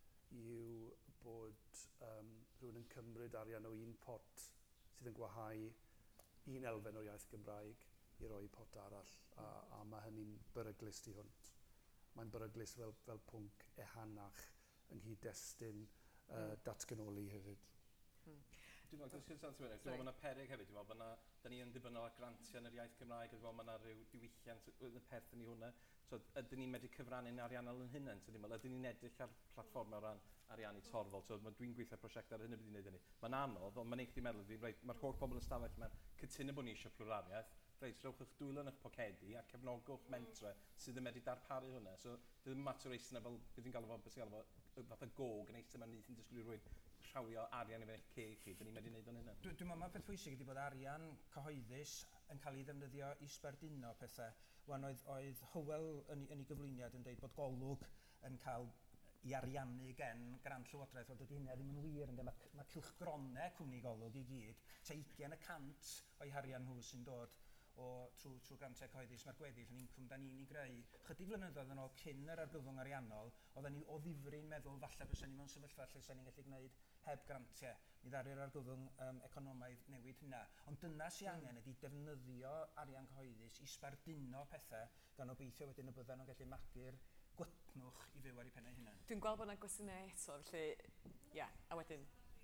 yw bod um, rhywun yn cymryd arian o un pot sydd yn gwahau un elfen o iaith Gymraeg i roi pot arall, a, a mae hynny'n beryglus tu hwnt. Mae'n beryglus fel, fel pwnc ehangach yng nghyd-destun uh, mm. datganoli hefyd. Mm. Dwi'n meddwl, dwi'n meddwl, dwi'n meddwl, mae'n peryg hefyd, dwi'n meddwl, da ni yn dibynol ar grantiau yn yr iaith Gymraeg, dwi'n meddwl, mae yna rhyw diwylliant yn y perth yn ei hwnna. So, ydyn ni'n medru cyfrannu'n ariannol yn hynny, so, ydyn ni'n edrych ar platfform o ran ariannu torfol, so dwi'n gweithio prosiect ar hynny bydd i'n gwneud hynny. Mae'n anodd, ond mae'n eich di meddwl, mae'r holl pobl yn stafell, mae'n cytuno bod ni eisiau pluraliaeth, reit, rhowch eich dwylo yn eich pocedi a cefnogwch mentre sydd yn medru darparu hwnna. So, ddim mater o eistedd fel, beth i'n galw fo, beth i'n galw fo, fath o gog yn eistedd ma'n neith yn disgwyl rhywun rhawio arian i fe eich ceg chi, da ni'n medru gwneud o'n hynny. Dwi'n meddwl mae peth pwysig ydy bod arian cyhoeddus yn cael ei ddefnyddio i sbardino pethau. Wan oedd, oedd Hywel yn, yn ei gyflwyniad yn dweud bod Golwg yn cael i ariannu gen Gran Llywodraeth, wel dydy hynny ddim yn wir, ynddo. Mae, mae cylchgronau cwmni Golwg i gyd, tua ugain y cant o'i harian nhw sy'n dod o trwy, trwy grantiau cyhoeddus mae'r gweddill yn incwm da ni'n ei greu. Chydig flynyddoedd yn ôl cyn yr argyfwng ariannol, oedden ni o ddifri'n meddwl falle byswn ni mewn sefyllfa lle sy'n ni'n gallu gwneud heb grantiau. Mi ddari'r argyfwng um, economaidd newid hynna. Ond dyna sy'n angen ydy defnyddio arian cyhoeddus i sbarduno pethau gan obeithio wedyn y bydden nhw'n gallu magu'r gwtnwch i fyw ar eu pennau hynny. Dwi'n gweld bod yna gwestiynau eto, felly, ia, yeah, a wedyn.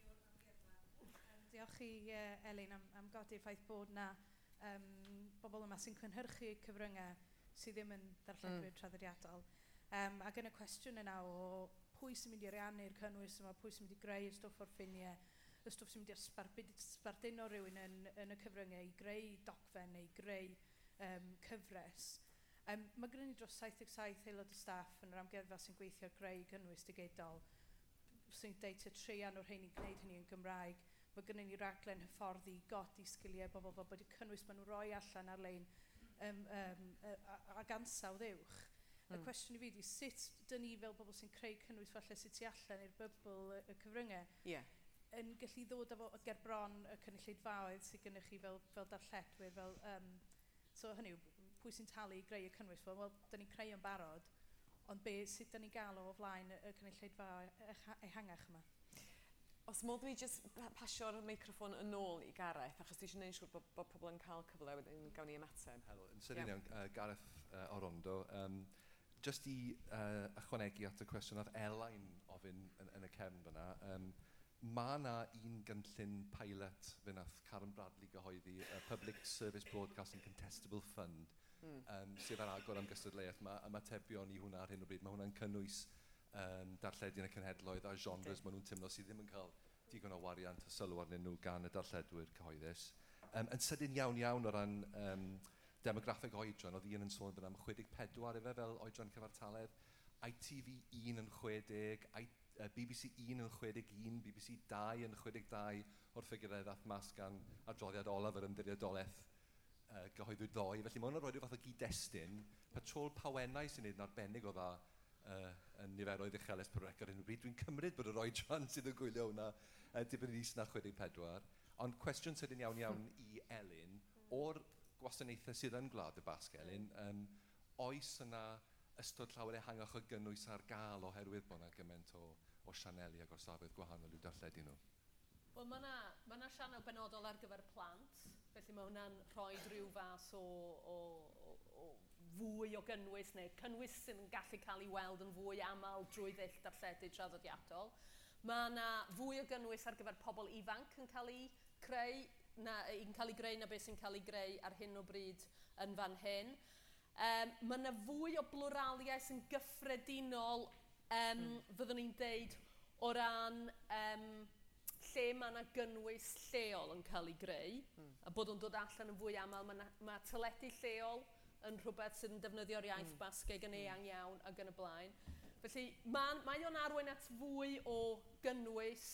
Diolch i uh, Elin am, am godi'r ffaith bod na um, bobl yma sy'n cynhyrchu cyfryngau sydd ddim yn darlledwyr mm. traddodiadol. Um, ac yn y cwestiwn yna o pwy sy'n mynd i ariannu'r cynnwys yma, pwy sy'n mynd i greu y stwff o'r ffiniau, y stwff sy'n mynd i sbarduno rhywun yn, yn y cyfryngau i greu docfen neu i greu um, cyfres. Um, mae gen i dros saith deg saith aelod y staff yn yr amgueddfa sy'n gweithio greu cynnwys digidol sy'n deud y treian o'r rhain i'n gwneud hynny yn Gymraeg. Mae gennym ni raglen hyfforddi godi sgiliau bobl fel bod y cynnwys maen nhw roi allan ar-lein um, um, ag ansawdd uwch. Mm. Y cwestiwn i fi di, sut dyn ni fel bobl sy'n creu cynnwys falle sut i allan i'r bybl y, y cyfryngau yeah. yn gallu ddod efo gerbron y cynulleidfaoedd sydd gennych chi fel, fel darlledwyr. Fel, um, so hynny yw, pwy sy'n talu i greu y cynnwys? Wel, well, dyn ni'n creu yn barod, ond be, sut dyn ni'n gael o flaen y, y cynulleidfaoedd ehangach yma? Os modd mi jyst pasio'r microffon yn ôl i Gareth, achos dwi eisiau gwneud siŵr bod, bod pobl yn cael cyfle wedyn gawn ni ymateb. Helo, yn sydyn iawn, uh, Gareth uh, Orondo. Um, just i uh, ychwanegu at y cwestiwn oedd Elain ofyn yn, yn y cefn fyna. Um, Mae yna un gynllun pilot fe nath Karen Bradley gyhoeddi, uh, Public Service Broadcasting Contestable Fund, mm. um, sydd ar agor am gystadleuaeth. Mae ymatebion i hwnna ar hyn o bryd. Mae hwnna'n cynnwys Um, darlledu yn y cenhedloedd a genres okay. maen nhw'n tymlo sydd ddim yn cael digon o wariant a sylw arnyn nhw gan y darlledwyr cyhoeddus. Um, yn sydyn iawn iawn o ran um, demograffig oedran, oedd un yn sôn fyna am chwedeg pedwar efe fel oedran cyfartaledd, I T V un yn chwedeg, uh, B B C un yn chwedeg un, B B C dau yn chwedeg dau o'r ffigurau ddath mas gan adroddiad olaf yr ymddiriedolaeth uh, gyhoeddwyd ddoe. Felly mae hwnna'n rhoi rhyw fath o gyd-destun, patrol pawennau sy'n neud yn arbennig o dda Uh, yn niferoedd uchelus Pyrrec ar hyn o bryd. Dwi'n cymryd bod yr oedran sydd yn gwylio hwnna uh, dibyn is na chwedeg pedwar. Ond cwestiwn sydyn iawn iawn i Elin, o'r gwasanaethau sydd yn Gwlad y Basg, Elin, um, oes yna ystod llawer ehangach o gynnwys ar gael oherwydd bod yna gymaint o, o sianeli a gorsafedd gwahanol i'w darlledu nhw? Wel, mae yna ma sianel benodol ar gyfer plant, felly mae hwnna'n rhoi rhyw fas o, o, o, o fwy o gynnwys neu cynnwys sy'n gallu cael ei weld yn fwy aml drwy ddill darlledu traddodiadol. Mae yna fwy o gynnwys ar gyfer pobl ifanc yn cael ei creu, na, yn cael ei greu na beth sy'n cael ei greu ar hyn o bryd yn fan hyn. Um, mae yna fwy o blwraliaeth sy'n gyffredinol, um, mm. fyddwn ni'n deud, o ran um, lle mae yna gynnwys lleol yn cael ei greu, mm. a bod o'n dod allan yn fwy aml. Mae, mae teledu lleol yn rhywbeth sydd yn defnyddio'r iaith mm. Basgeg yn eang iawn ac yn y blaen. Felly mae, mae o'n arwain at fwy o gynnwys,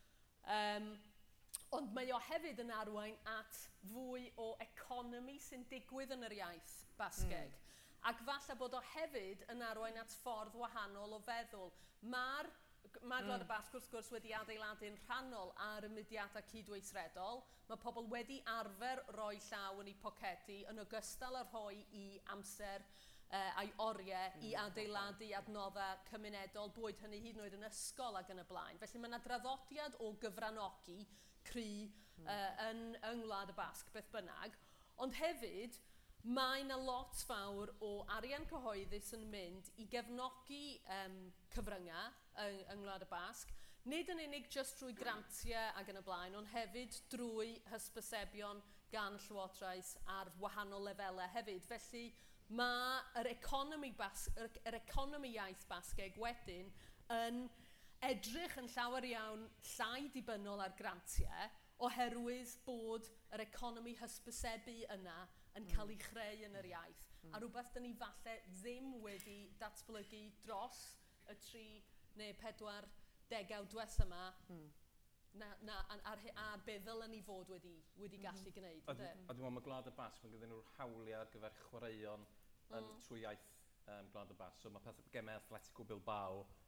um, ond mae o hefyd yn arwain at fwy o economi sy'n digwydd yn yr iaith Basgeg. Mm. Ac falle bod o hefyd yn arwain at ffordd wahanol o feddwl. Mae'r Mae Gwlad y Basg wrth gwrs wedi adeiladu'n rhannol ar y mudiadau cydweithredol. Mae pobl wedi arfer roi llaw yn eu pocedi yn ogystal â rhoi i amser uh, a'i oriau mm. i adeiladu adnoddau cymunedol, boed hynny hyd yn oed yn ysgol ac yn y blaen. Felly mae yna draddodiad o gyfranogi cry mm. uh, yn, yng Ngwlad y Basg, beth bynnag. Ond hefyd, mae yna lot fawr o arian cyhoeddus yn mynd i gefnogi um, cyfryngau yng, yng Ngwlad y Basg. Nid yn unig jyst drwy grantiau ac yn y blaen, ond hefyd drwy hysbysebion gan Llywodraeth ar wahanol lefelau hefyd. Felly mae'r economi, bas, yr economi iaith Basgeg wedyn yn edrych yn llawer iawn llai dibynnol ar grantiau oherwydd bod yr economi hysbysebu yna yn cael ei chreu yn yr iaith. Mm. A rhywbeth dyn ni falle ddim wedi datblygu dros y tri neu pedwar degawd diwethaf yma, mm. na, na, ar, ar be ddylen ni fod wedi, wedi gallu mm. gwneud. A dwi'n meddwl mae Gwlad y Basg, mae gyda nhw'r hawliau ar gyfer chwaraeon mm. trwy iaith um, Gwlad y Basg. So mae peth gemau Atletico Bilbao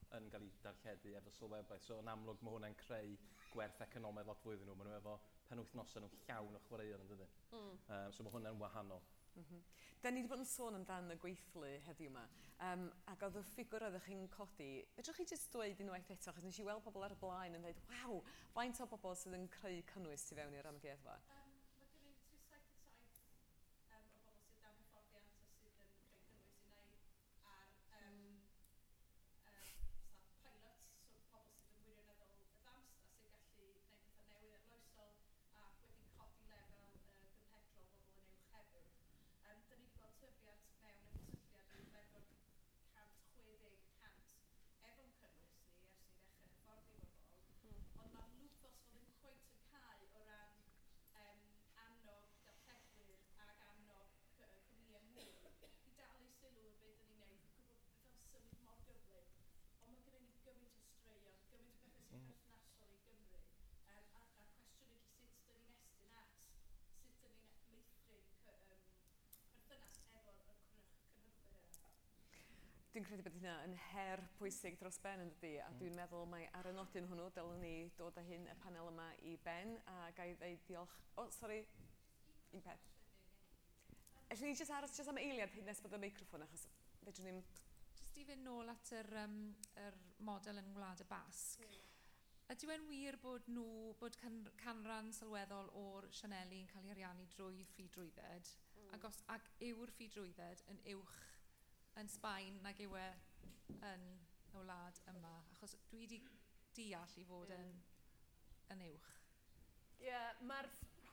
yn cael ei darlledu efo sylwebaeth. So yn amlwg mae hwnna'n creu gwerth economaidd lot fwy iddyn nhw. Maen nhw efo penwythnosau nhw llawn o chwaraeon yn dydyn. Mm. Um, so mae hwnna'n wahanol. Mm -hmm. Da ni wedi bod yn sôn amdano y gweithlu heddiw yma, um, ac oedd y ffigwr oeddech chi'n codi, ydych chi jyst dweud unwaith eto, achos nes i weld pobl ar y blaen yn dweud, waw, faint o bobl sydd yn creu cynnwys tu fewn i'r amgueddfa? Um, mae gen i tri saith deg saith um, o bobl sydd dan hyfforddiant a sydd yn creu cynnwys i wneud ar um, uh, pilots, so pobl sydd yn wirioneddol advanced a sydd gallu gwneud pethau newydd arloesol a wedi codi lefel uh, gymhedrol bobl yn uwch hefyd. Um, da ni wedi gweld tyfiant mewn y cysylltiad i bedwar cant chwedeg y cant efo'n cynnwys ni ers ni ddechrau hyfforddi bobl. Mm. Ond mae lwthos fod yn cweit yn cael o ran um, annog darlledwyr ac annog cwmnïau mwy i dalu sylw yn beth da ni'n neud. Fi'n gwybod pethau'n symud mor gyflym, ond mae gennym ni gymaint o straeon, gymaint o bethau sy'n mm. perthnasol i Gymru. Um, a, a cwestiwn ydy sut da ni'n estyn at, sut da ni'n meithrin um, perthynas efo'r cynhyrchwyr yna. Dwi'n credu bod hynna yn her pwysig dros ben yn dydi, a dwi'n meddwl mai ar y nodyn hwnnw dylwn ni dod â hyn y panel yma i ben, a gai ddeud diolch... O, oh, sori, un peth. Ellwn ni jyst aros jyst am eiliad hyd nes bod y meicroffon, achos fedrwn ni'n... Jyst i fynd nôl at yr, um, yr model yn Wlad y Basg. Mm. Ydy e'n wir bod nhw, bod can, canran sylweddol o'r Sianeli yn cael ei ariannu drwy ffidrwydded, mm. ac, os, ac yw'r ffidrwydded yn uwch yn Sbaen nag yw e yn y wlad yma? Achos dwi wedi deall i fod yn, yn uwch. Ie, yeah, mae'r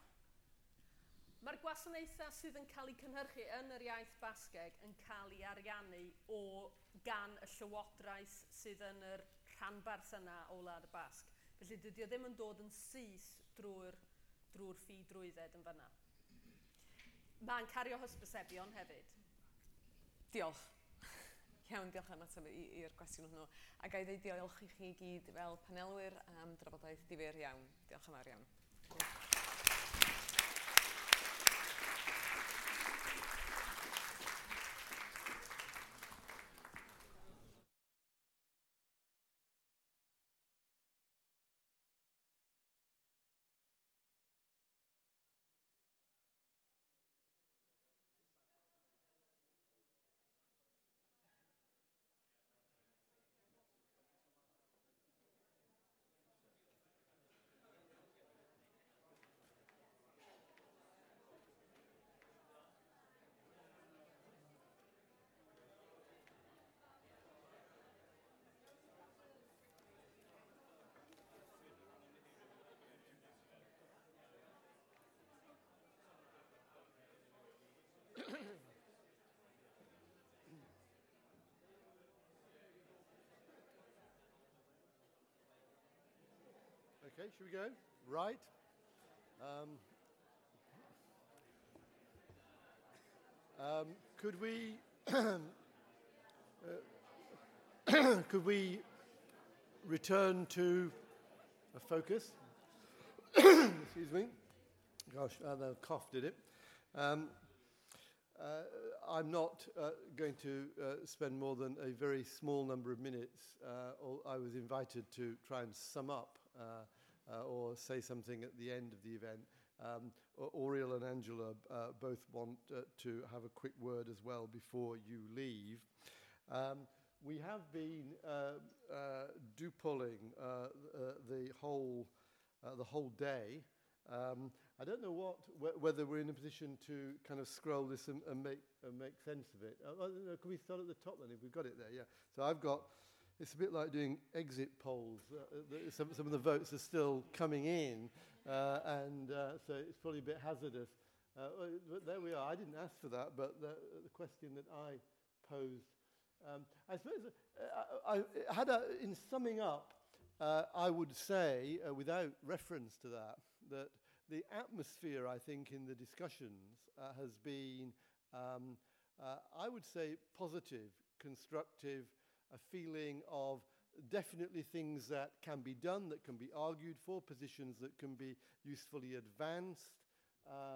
Mae'r gwasanaethau sydd yn cael eu cynhyrchu yn yr iaith Basgeg yn cael eu ariannu o gan y llywodraeth sydd yn yr rhanbarth yna o Wlad y Basg. Felly dydy o ddim yn dod yn syth drwy'r drwy ffidrwydded yn fanna. Mae'n cario hysbysebion hefyd. Diolch. Iawn, diolch am ateb i'r gwestiwn hwnnw. A gai ddweud diolch i chi gyd fel panelwyr am drafodaeth difyr iawn. Diolch yn fawr iawn. Okay, should we go? Right. Um, um, could we uh, could we return to a focus? Excuse me. Gosh, uh, the cough did it. Um, uh, I'm not uh, going to uh, spend more than a very small number of minutes. Uh, I was invited to try and sum up uh, uh, or say something at the end of the event. Um, Oriel and Angela uh, both want uh, to have a quick word as well before you leave. Um, we have been uh, uh, dupulling uh, uh, the whole uh, the whole day. Um, I don't know what wh whether we're in a position to kind of scroll this and, and make and make sense of it. Uh, uh, can we start at the top then? If we've got it there, yeah. So I've got. It's a bit like doing exit polls. Uh, the, some, some of the votes are still coming in, uh, and uh, so it's probably a bit hazardous. Uh, but there we are. I didn't ask for that, but the, the question that I posed. Um, I suppose uh, I, I had a, in summing up, uh, I would say, uh, without reference to that, that the atmosphere, I think, in the discussions uh, has been, um, uh, I would say, positive, constructive, a feeling of definitely things that can be done, that can be argued for, positions that can be usefully advanced. Uh,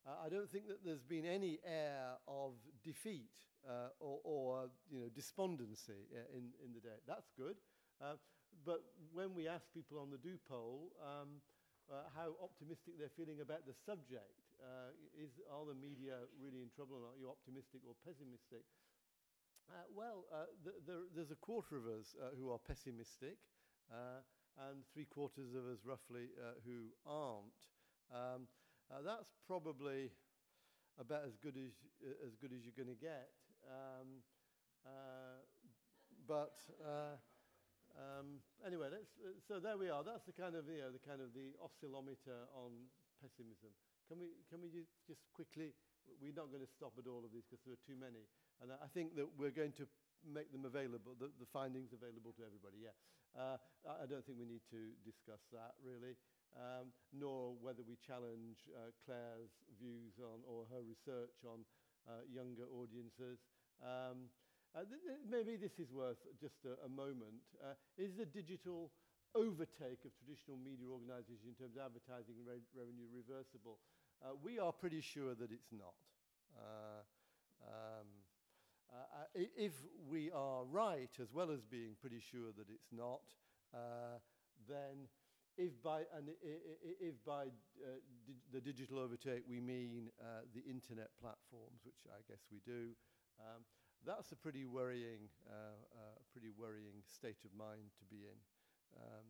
uh, I don't think that there's been any air of defeat uh, or, or you know, despondency in, in the day. That's good. Uh, but when we ask people on the Do poll um, uh, how optimistic they're feeling about the subject, uh, is, are the media really in trouble or not? Are you optimistic or pessimistic? Uh, well, uh, th there, there's a quarter of us uh, who are pessimistic, uh, and three quarters of us roughly uh, who aren't. Um, uh, that's probably about as good as uh, as good as you're going to get. Um, uh, but uh, um, anyway, let's, uh, so there we are. That's the kind of, you know, the kind of the oscillometer on pessimism. Can we can we ju just quickly? We're not going to stop at all of these because there are too many. And I think that we're going to make them available, the, the findings available to everybody, yeah. Uh, I don't think we need to discuss that, really, um, nor whether we challenge uh, Claire's views on, or her research on uh, younger audiences. Um, uh, th th maybe this is worth just a, a moment. Uh, is the digital overtake of traditional media organizations in terms of advertising and re revenue reversible? Uh, we are pretty sure that it's not. Uh, um, uh, if we are right, as well as being pretty sure that it's not, uh, then if by, and if by uh, di the digital overtake we mean uh, the internet platforms, which I guess we do, um, that's a pretty worrying, uh, uh, pretty worrying state of mind to be in. Um,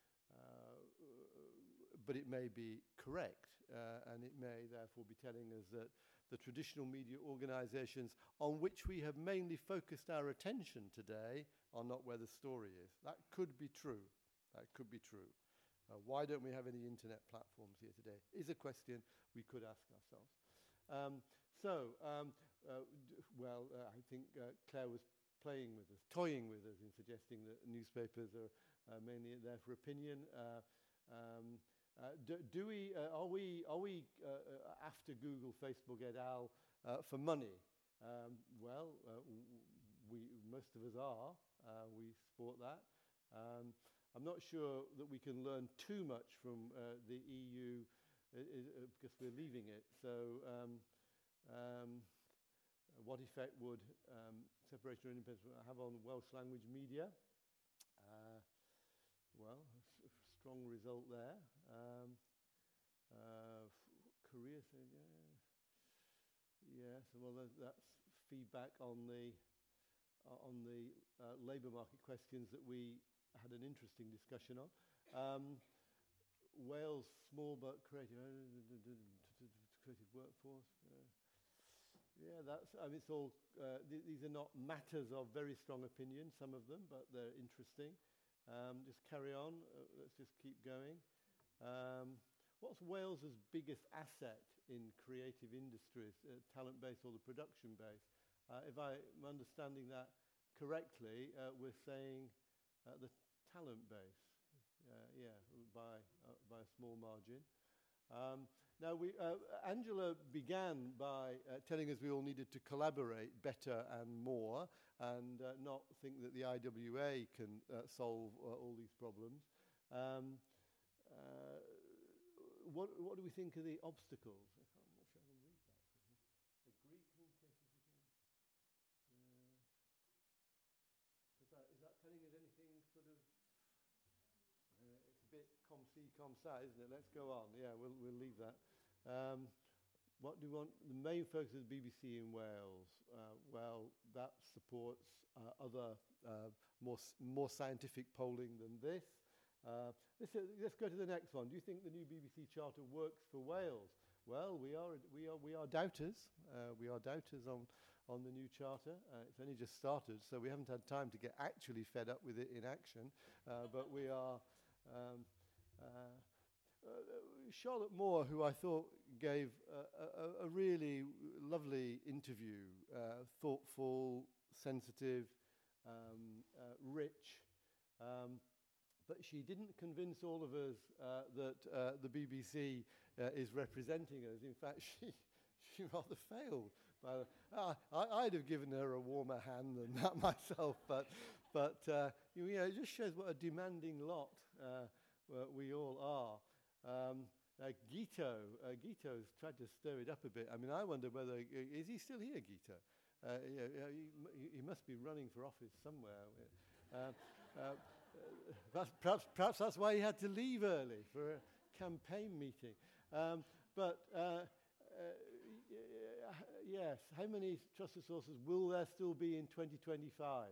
uh, but it may be correct, uh, and it may therefore be telling us that the traditional media organizations on which we have mainly focused our attention today are not where the story is. That could be true. That could be true. Uh, why don't we have any internet platforms here today? Is a question we could ask ourselves. Um, so, um, uh, d well, uh, I think uh, Claire was playing with us, toying with us in suggesting that newspapers are uh, mainly there for opinion. Uh, um, uh, do, do we, uh, are we, are we uh, uh, after Google, Facebook, et al. Uh, for money? Um, well, uh, we, most of us are. Uh, we support that. Um, I'm not sure that we can learn too much from uh, the E U uh, uh, because we're leaving it. So, um, um, what effect would um, separation of independence have on Welsh language media? Uh, well, a, a strong result there. Um, uh, Korea, so yeah, yes. Well, that's feedback on the uh, on the uh, labour market questions that we had an interesting discussion on. Um, Wales, small but creative, creative workforce. Uh, yeah, that's. I mean, it's all. Uh, th these are not matters of very strong opinion. Some of them, but they're interesting. Um, just carry on. Uh, let's just keep going. Um, what's Wales's biggest asset in creative industries, uh, talent base or the production base? Uh, if I'm understanding that correctly, uh, we're saying uh, the talent base. Uh, yeah, by uh, by a small margin. Um, now, we, uh, Angela began by uh, telling us we all needed to collaborate better and more, and uh, not think that the I W A can uh, solve uh, all these problems. Um, uh, what, what do we think are the obstacles? I can't, I'm not sure I can read that. Agree communications between. Uh, is that is that telling us anything sort of? Uh, it's a bit com-si, com-sa, isn't it? Let's go on. Yeah, we'll, we'll leave that. Um, what do we want? The main focus of the B B C in Wales. Uh, well, that supports uh, other uh, more, more scientific polling than this. Uh, let's, uh, let's go to the next one. Do you think the new B B C Charter works for Wales? Well, we are, we are, we are doubters. Uh, we are doubters on, on the new charter. Uh, it's only just started, so we haven't had time to get actually fed up with it in action. Uh, but we are... Um, uh, uh, Charlotte Moore, who I thought gave a, a, a really lovely interview, uh, thoughtful, sensitive, um, uh, rich, um, but she didn't convince all of us uh, that uh, the B B C uh, is representing us. In fact, she, she rather failed. By the, uh, I, I'd have given her a warmer hand than that myself, but, but uh, you know, it just shows what a demanding lot uh, we all are. Um, uh, Guito, uh, Guito's tried to stir it up a bit. I mean, I wonder whether, uh, is he still here, Guito? Uh, yeah, he, he must be running for office somewhere. Uh, uh, perhaps, perhaps, perhaps that's why he had to leave early for a campaign meeting. Um, but uh, uh, yes, how many trusted sources will there still be in twenty twenty-five?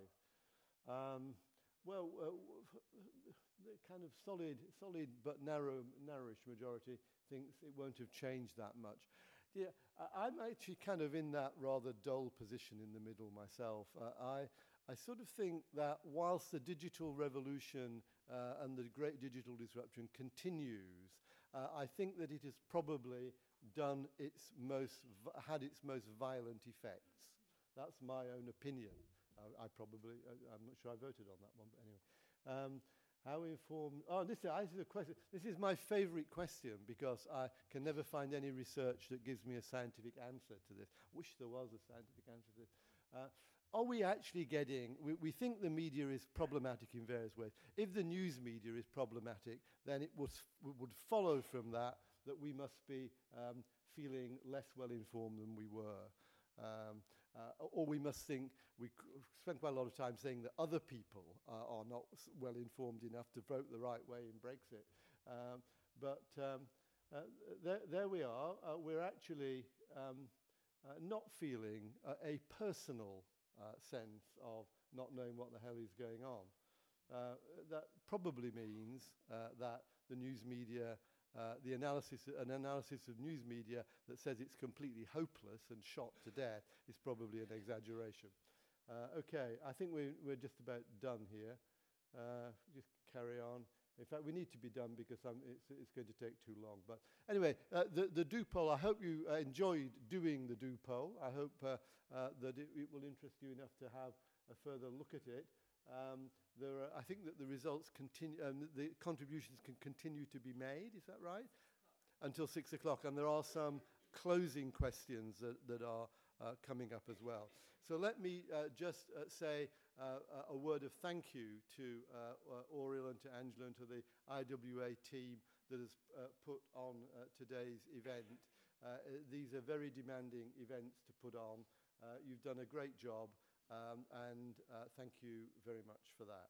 Um, well, uh, the kind of solid, solid but narrow, narrowish majority thinks it won't have changed that much. Yeah, I, I'm actually kind of in that rather dull position in the middle myself. Uh, I, I sort of think that whilst the digital revolution uh, and the great digital disruption continues, uh, I think that it has probably done its most, had its most violent effects. That's my own opinion. I, I probably, I, I'm not sure I voted on that one, but anyway. Um, How informed... Oh, this, this is a question. This is my favourite question because I can never find any research that gives me a scientific answer to this. Wish there was a scientific answer to this. Uh, are we actually getting... We, we think the media is problematic in various ways. If the news media is problematic, then it would, would follow from that that we must be um, feeling less well-informed than we were. Um, uh, or we must think, we spent quite a lot of time saying that other people uh, are not well informed enough to vote the right way in Brexit. Um, but um, uh, there, there we are. Uh, we're actually um, uh, not feeling uh, a personal uh, sense of not knowing what the hell is going on. Uh, that probably means uh, that the news media Uh, the analysis, an analysis of news media that says it's completely hopeless and shot to death is probably an exaggeration. Uh, okay, I think we're, we're just about done here. Uh, just carry on. In fact, we need to be done because I'm, it's, it's going to take too long. But anyway, uh, the, the do poll, I hope you uh, enjoyed doing the do poll. I hope uh, uh, that it, it will interest you enough to have a further look at it. Um, there are, I think that the results continue, um, the contributions can continue to be made, is that right? Until six o'clock, and there are some closing questions that, that are uh, coming up as well. So let me uh, just uh, say uh, a word of thank you to uh, uh, Oriel and to Angela and to the I W A team that has uh, put on uh, today's event. Uh, these are very demanding events to put on. Uh, you've done a great job. Um, and uh, thank you very much for that.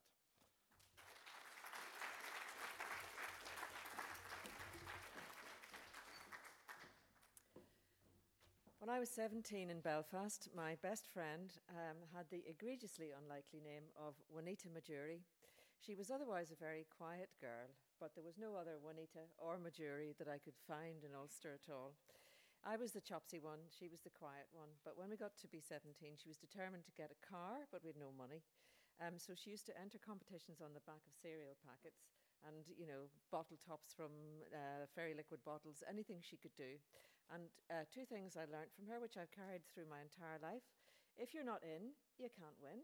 When I was seventeen in Belfast, my best friend um, had the egregiously unlikely name of Juanita Majuri. She was otherwise a very quiet girl, but there was no other Juanita or Majuri that I could find in Ulster at all. I was the chopsy one, she was the quiet one. But when we got to be seventeen, she was determined to get a car, but we had no money. Um, so she used to enter competitions on the back of cereal packets and, you know, bottle tops from uh, Fairy Liquid bottles, anything she could do. And uh, two things I learned from her, which I've carried through my entire life. If you're not in, you can't win.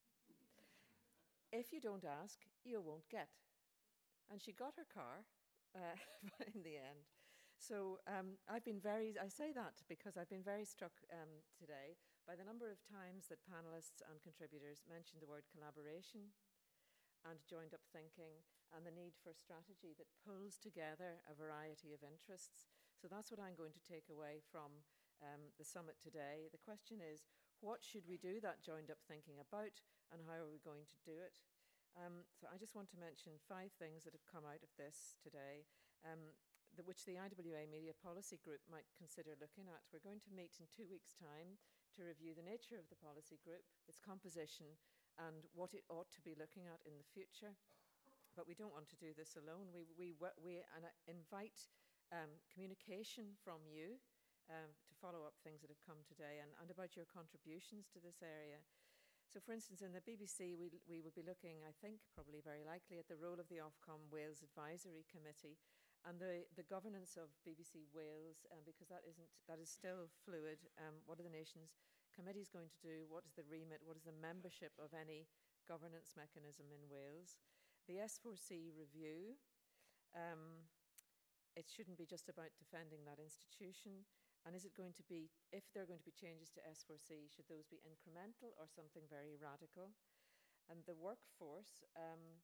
If you don't ask, you won't get. And she got her car uh, in the end. So um, I've been very, I say that because I've been very struck um, today by the number of times that panellists and contributors mentioned the word collaboration and joined up thinking and the need for strategy that pulls together a variety of interests. So that's what I'm going to take away from um, the summit today. The question is, what should we do that joined up thinking about and how are we going to do it? Um, so I just want to mention five things that have come out of this today. Um, The, which the I W A Media Policy Group might consider looking at. We're going to meet in two weeks' time to review the nature of the policy group, its composition, and what it ought to be looking at in the future. But we don't want to do this alone. We, we, we and I invite um, communication from you um, to follow up things that have come today and, and about your contributions to this area. So, for instance, in the B B C, we, we will be looking, I think, probably very likely, at the role of the Ofcom Wales Advisory Committee and the, the governance of B B C Wales, um, because that isn't that is still fluid. Um, what are the nation's committees going to do? What is the remit? What is the membership of any governance mechanism in Wales? The S four C review. Um, it shouldn't be just about defending that institution. And is it going to be, if there are going to be changes to S four C, should those be incremental or something very radical? And the workforce. Um,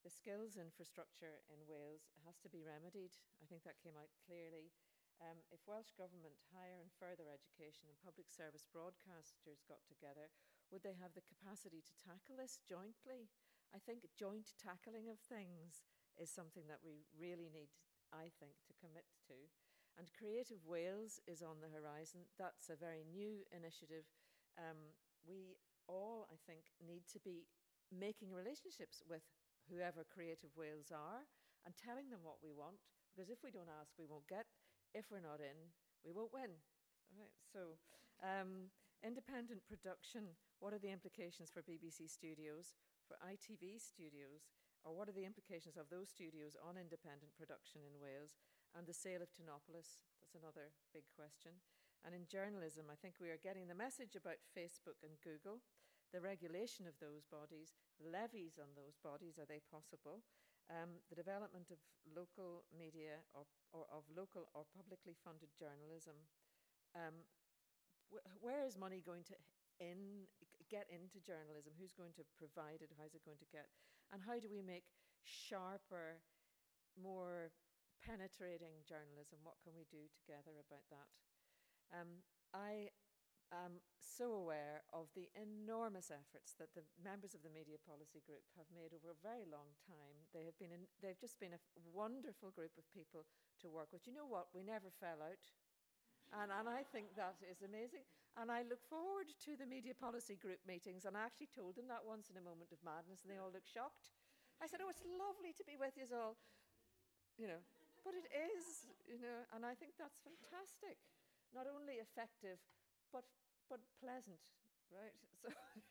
The skills infrastructure in Wales has to be remedied. I think that came out clearly. Um, if Welsh Government, higher and further education and public service broadcasters got together, would they have the capacity to tackle this jointly? I think joint tackling of things is something that we really need, I think, to commit to. And Creative Wales is on the horizon. That's a very new initiative. Um, we all, I think, need to be making relationships with whoever Creative Wales are and telling them what we want, because if we don't ask, we won't get. If we're not in, we won't win. All right, so um, independent production, what are the implications for B B C Studios, for I T V Studios, or what are the implications of those studios on independent production in Wales? And the sale of Tinopolis, that's another big question. And in journalism, I think we are getting the message about Facebook and Google, the regulation of those bodies, the levies on those bodies, are they possible? Um, the development of local media or, or of local or publicly funded journalism. Um, wh where is money going to in, get into journalism? Who's going to provide it? How's it going to get? And how do we make sharper, more penetrating journalism? What can we do together about that? Um, I am so aware of the enormous efforts that the members of the Media Policy Group have made over a very long time. They have been in, they've just been a wonderful group of people to work with. You know what? We never fell out. And, and I think that is amazing. And I look forward to the Media Policy Group meetings. And I actually told them that once in a moment of madness, and they all looked shocked. I said, oh, it's lovely to be with you all, you know. But it is, you know, and I think that's fantastic. Not only effective, but but pleasant, right? So,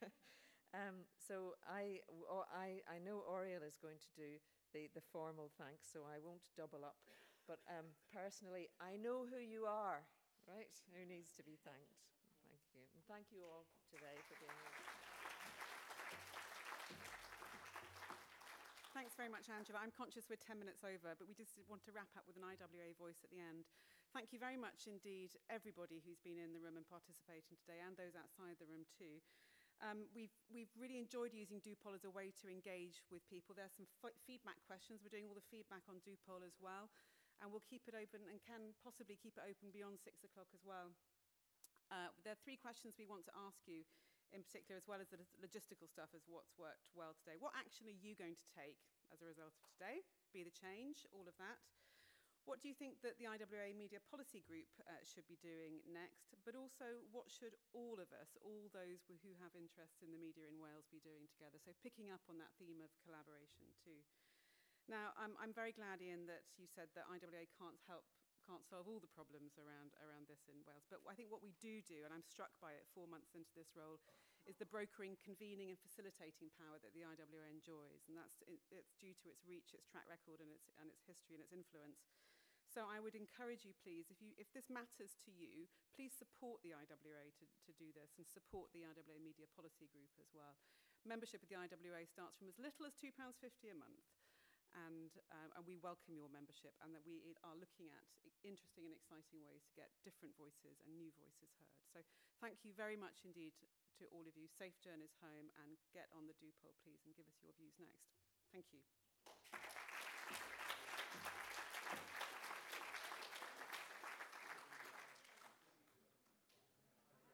um, so I, or I, I know Oriel is going to do the, the formal thanks, so I won't double up. But um, personally, I know who you are, right? Who needs to be thanked. Thank you. And thank you all today for being here. Thanks very much, Angela. I'm conscious we're ten minutes over, but we just want to wrap up with an I W A voice at the end. Thank you very much indeed, everybody who's been in the room and participating today, and those outside the room too. Um, we've, we've really enjoyed using DuPol as a way to engage with people. There's some f feedback questions. We're doing all the feedback on DuPol as well, and we'll keep it open and can possibly keep it open beyond six o'clock as well. Uh, there are three questions we want to ask you in particular, as well as the logistical stuff, as what's worked well today. What action are you going to take as a result of today? Be the change, all of that. What do you think that the I W A Media Policy Group uh, should be doing next? But also, what should all of us, all those who have interests in the media in Wales, be doing together? So picking up on that theme of collaboration too. Now, I'm, I'm very glad, Ian, that you said that I W A can't help can't solve all the problems around, around this in Wales. But I think what we do do, and I'm struck by it four months into this role, is the brokering, convening and facilitating power that the I W A enjoys. And that's it, it's due to its reach, its track record and its, and its history and its influence. So I would encourage you, please, if, you, if this matters to you, please support the I W A to, to do this and support the I W A Media Policy Group as well. Membership of the I W A starts from as little as two pounds fifty a month. And, um, and we welcome your membership, and that we are looking at interesting and exciting ways to get different voices and new voices heard. So thank you very much indeed to, to all of you. Safe journeys home, and get on the DuPol, please, and give us your views next. Thank you.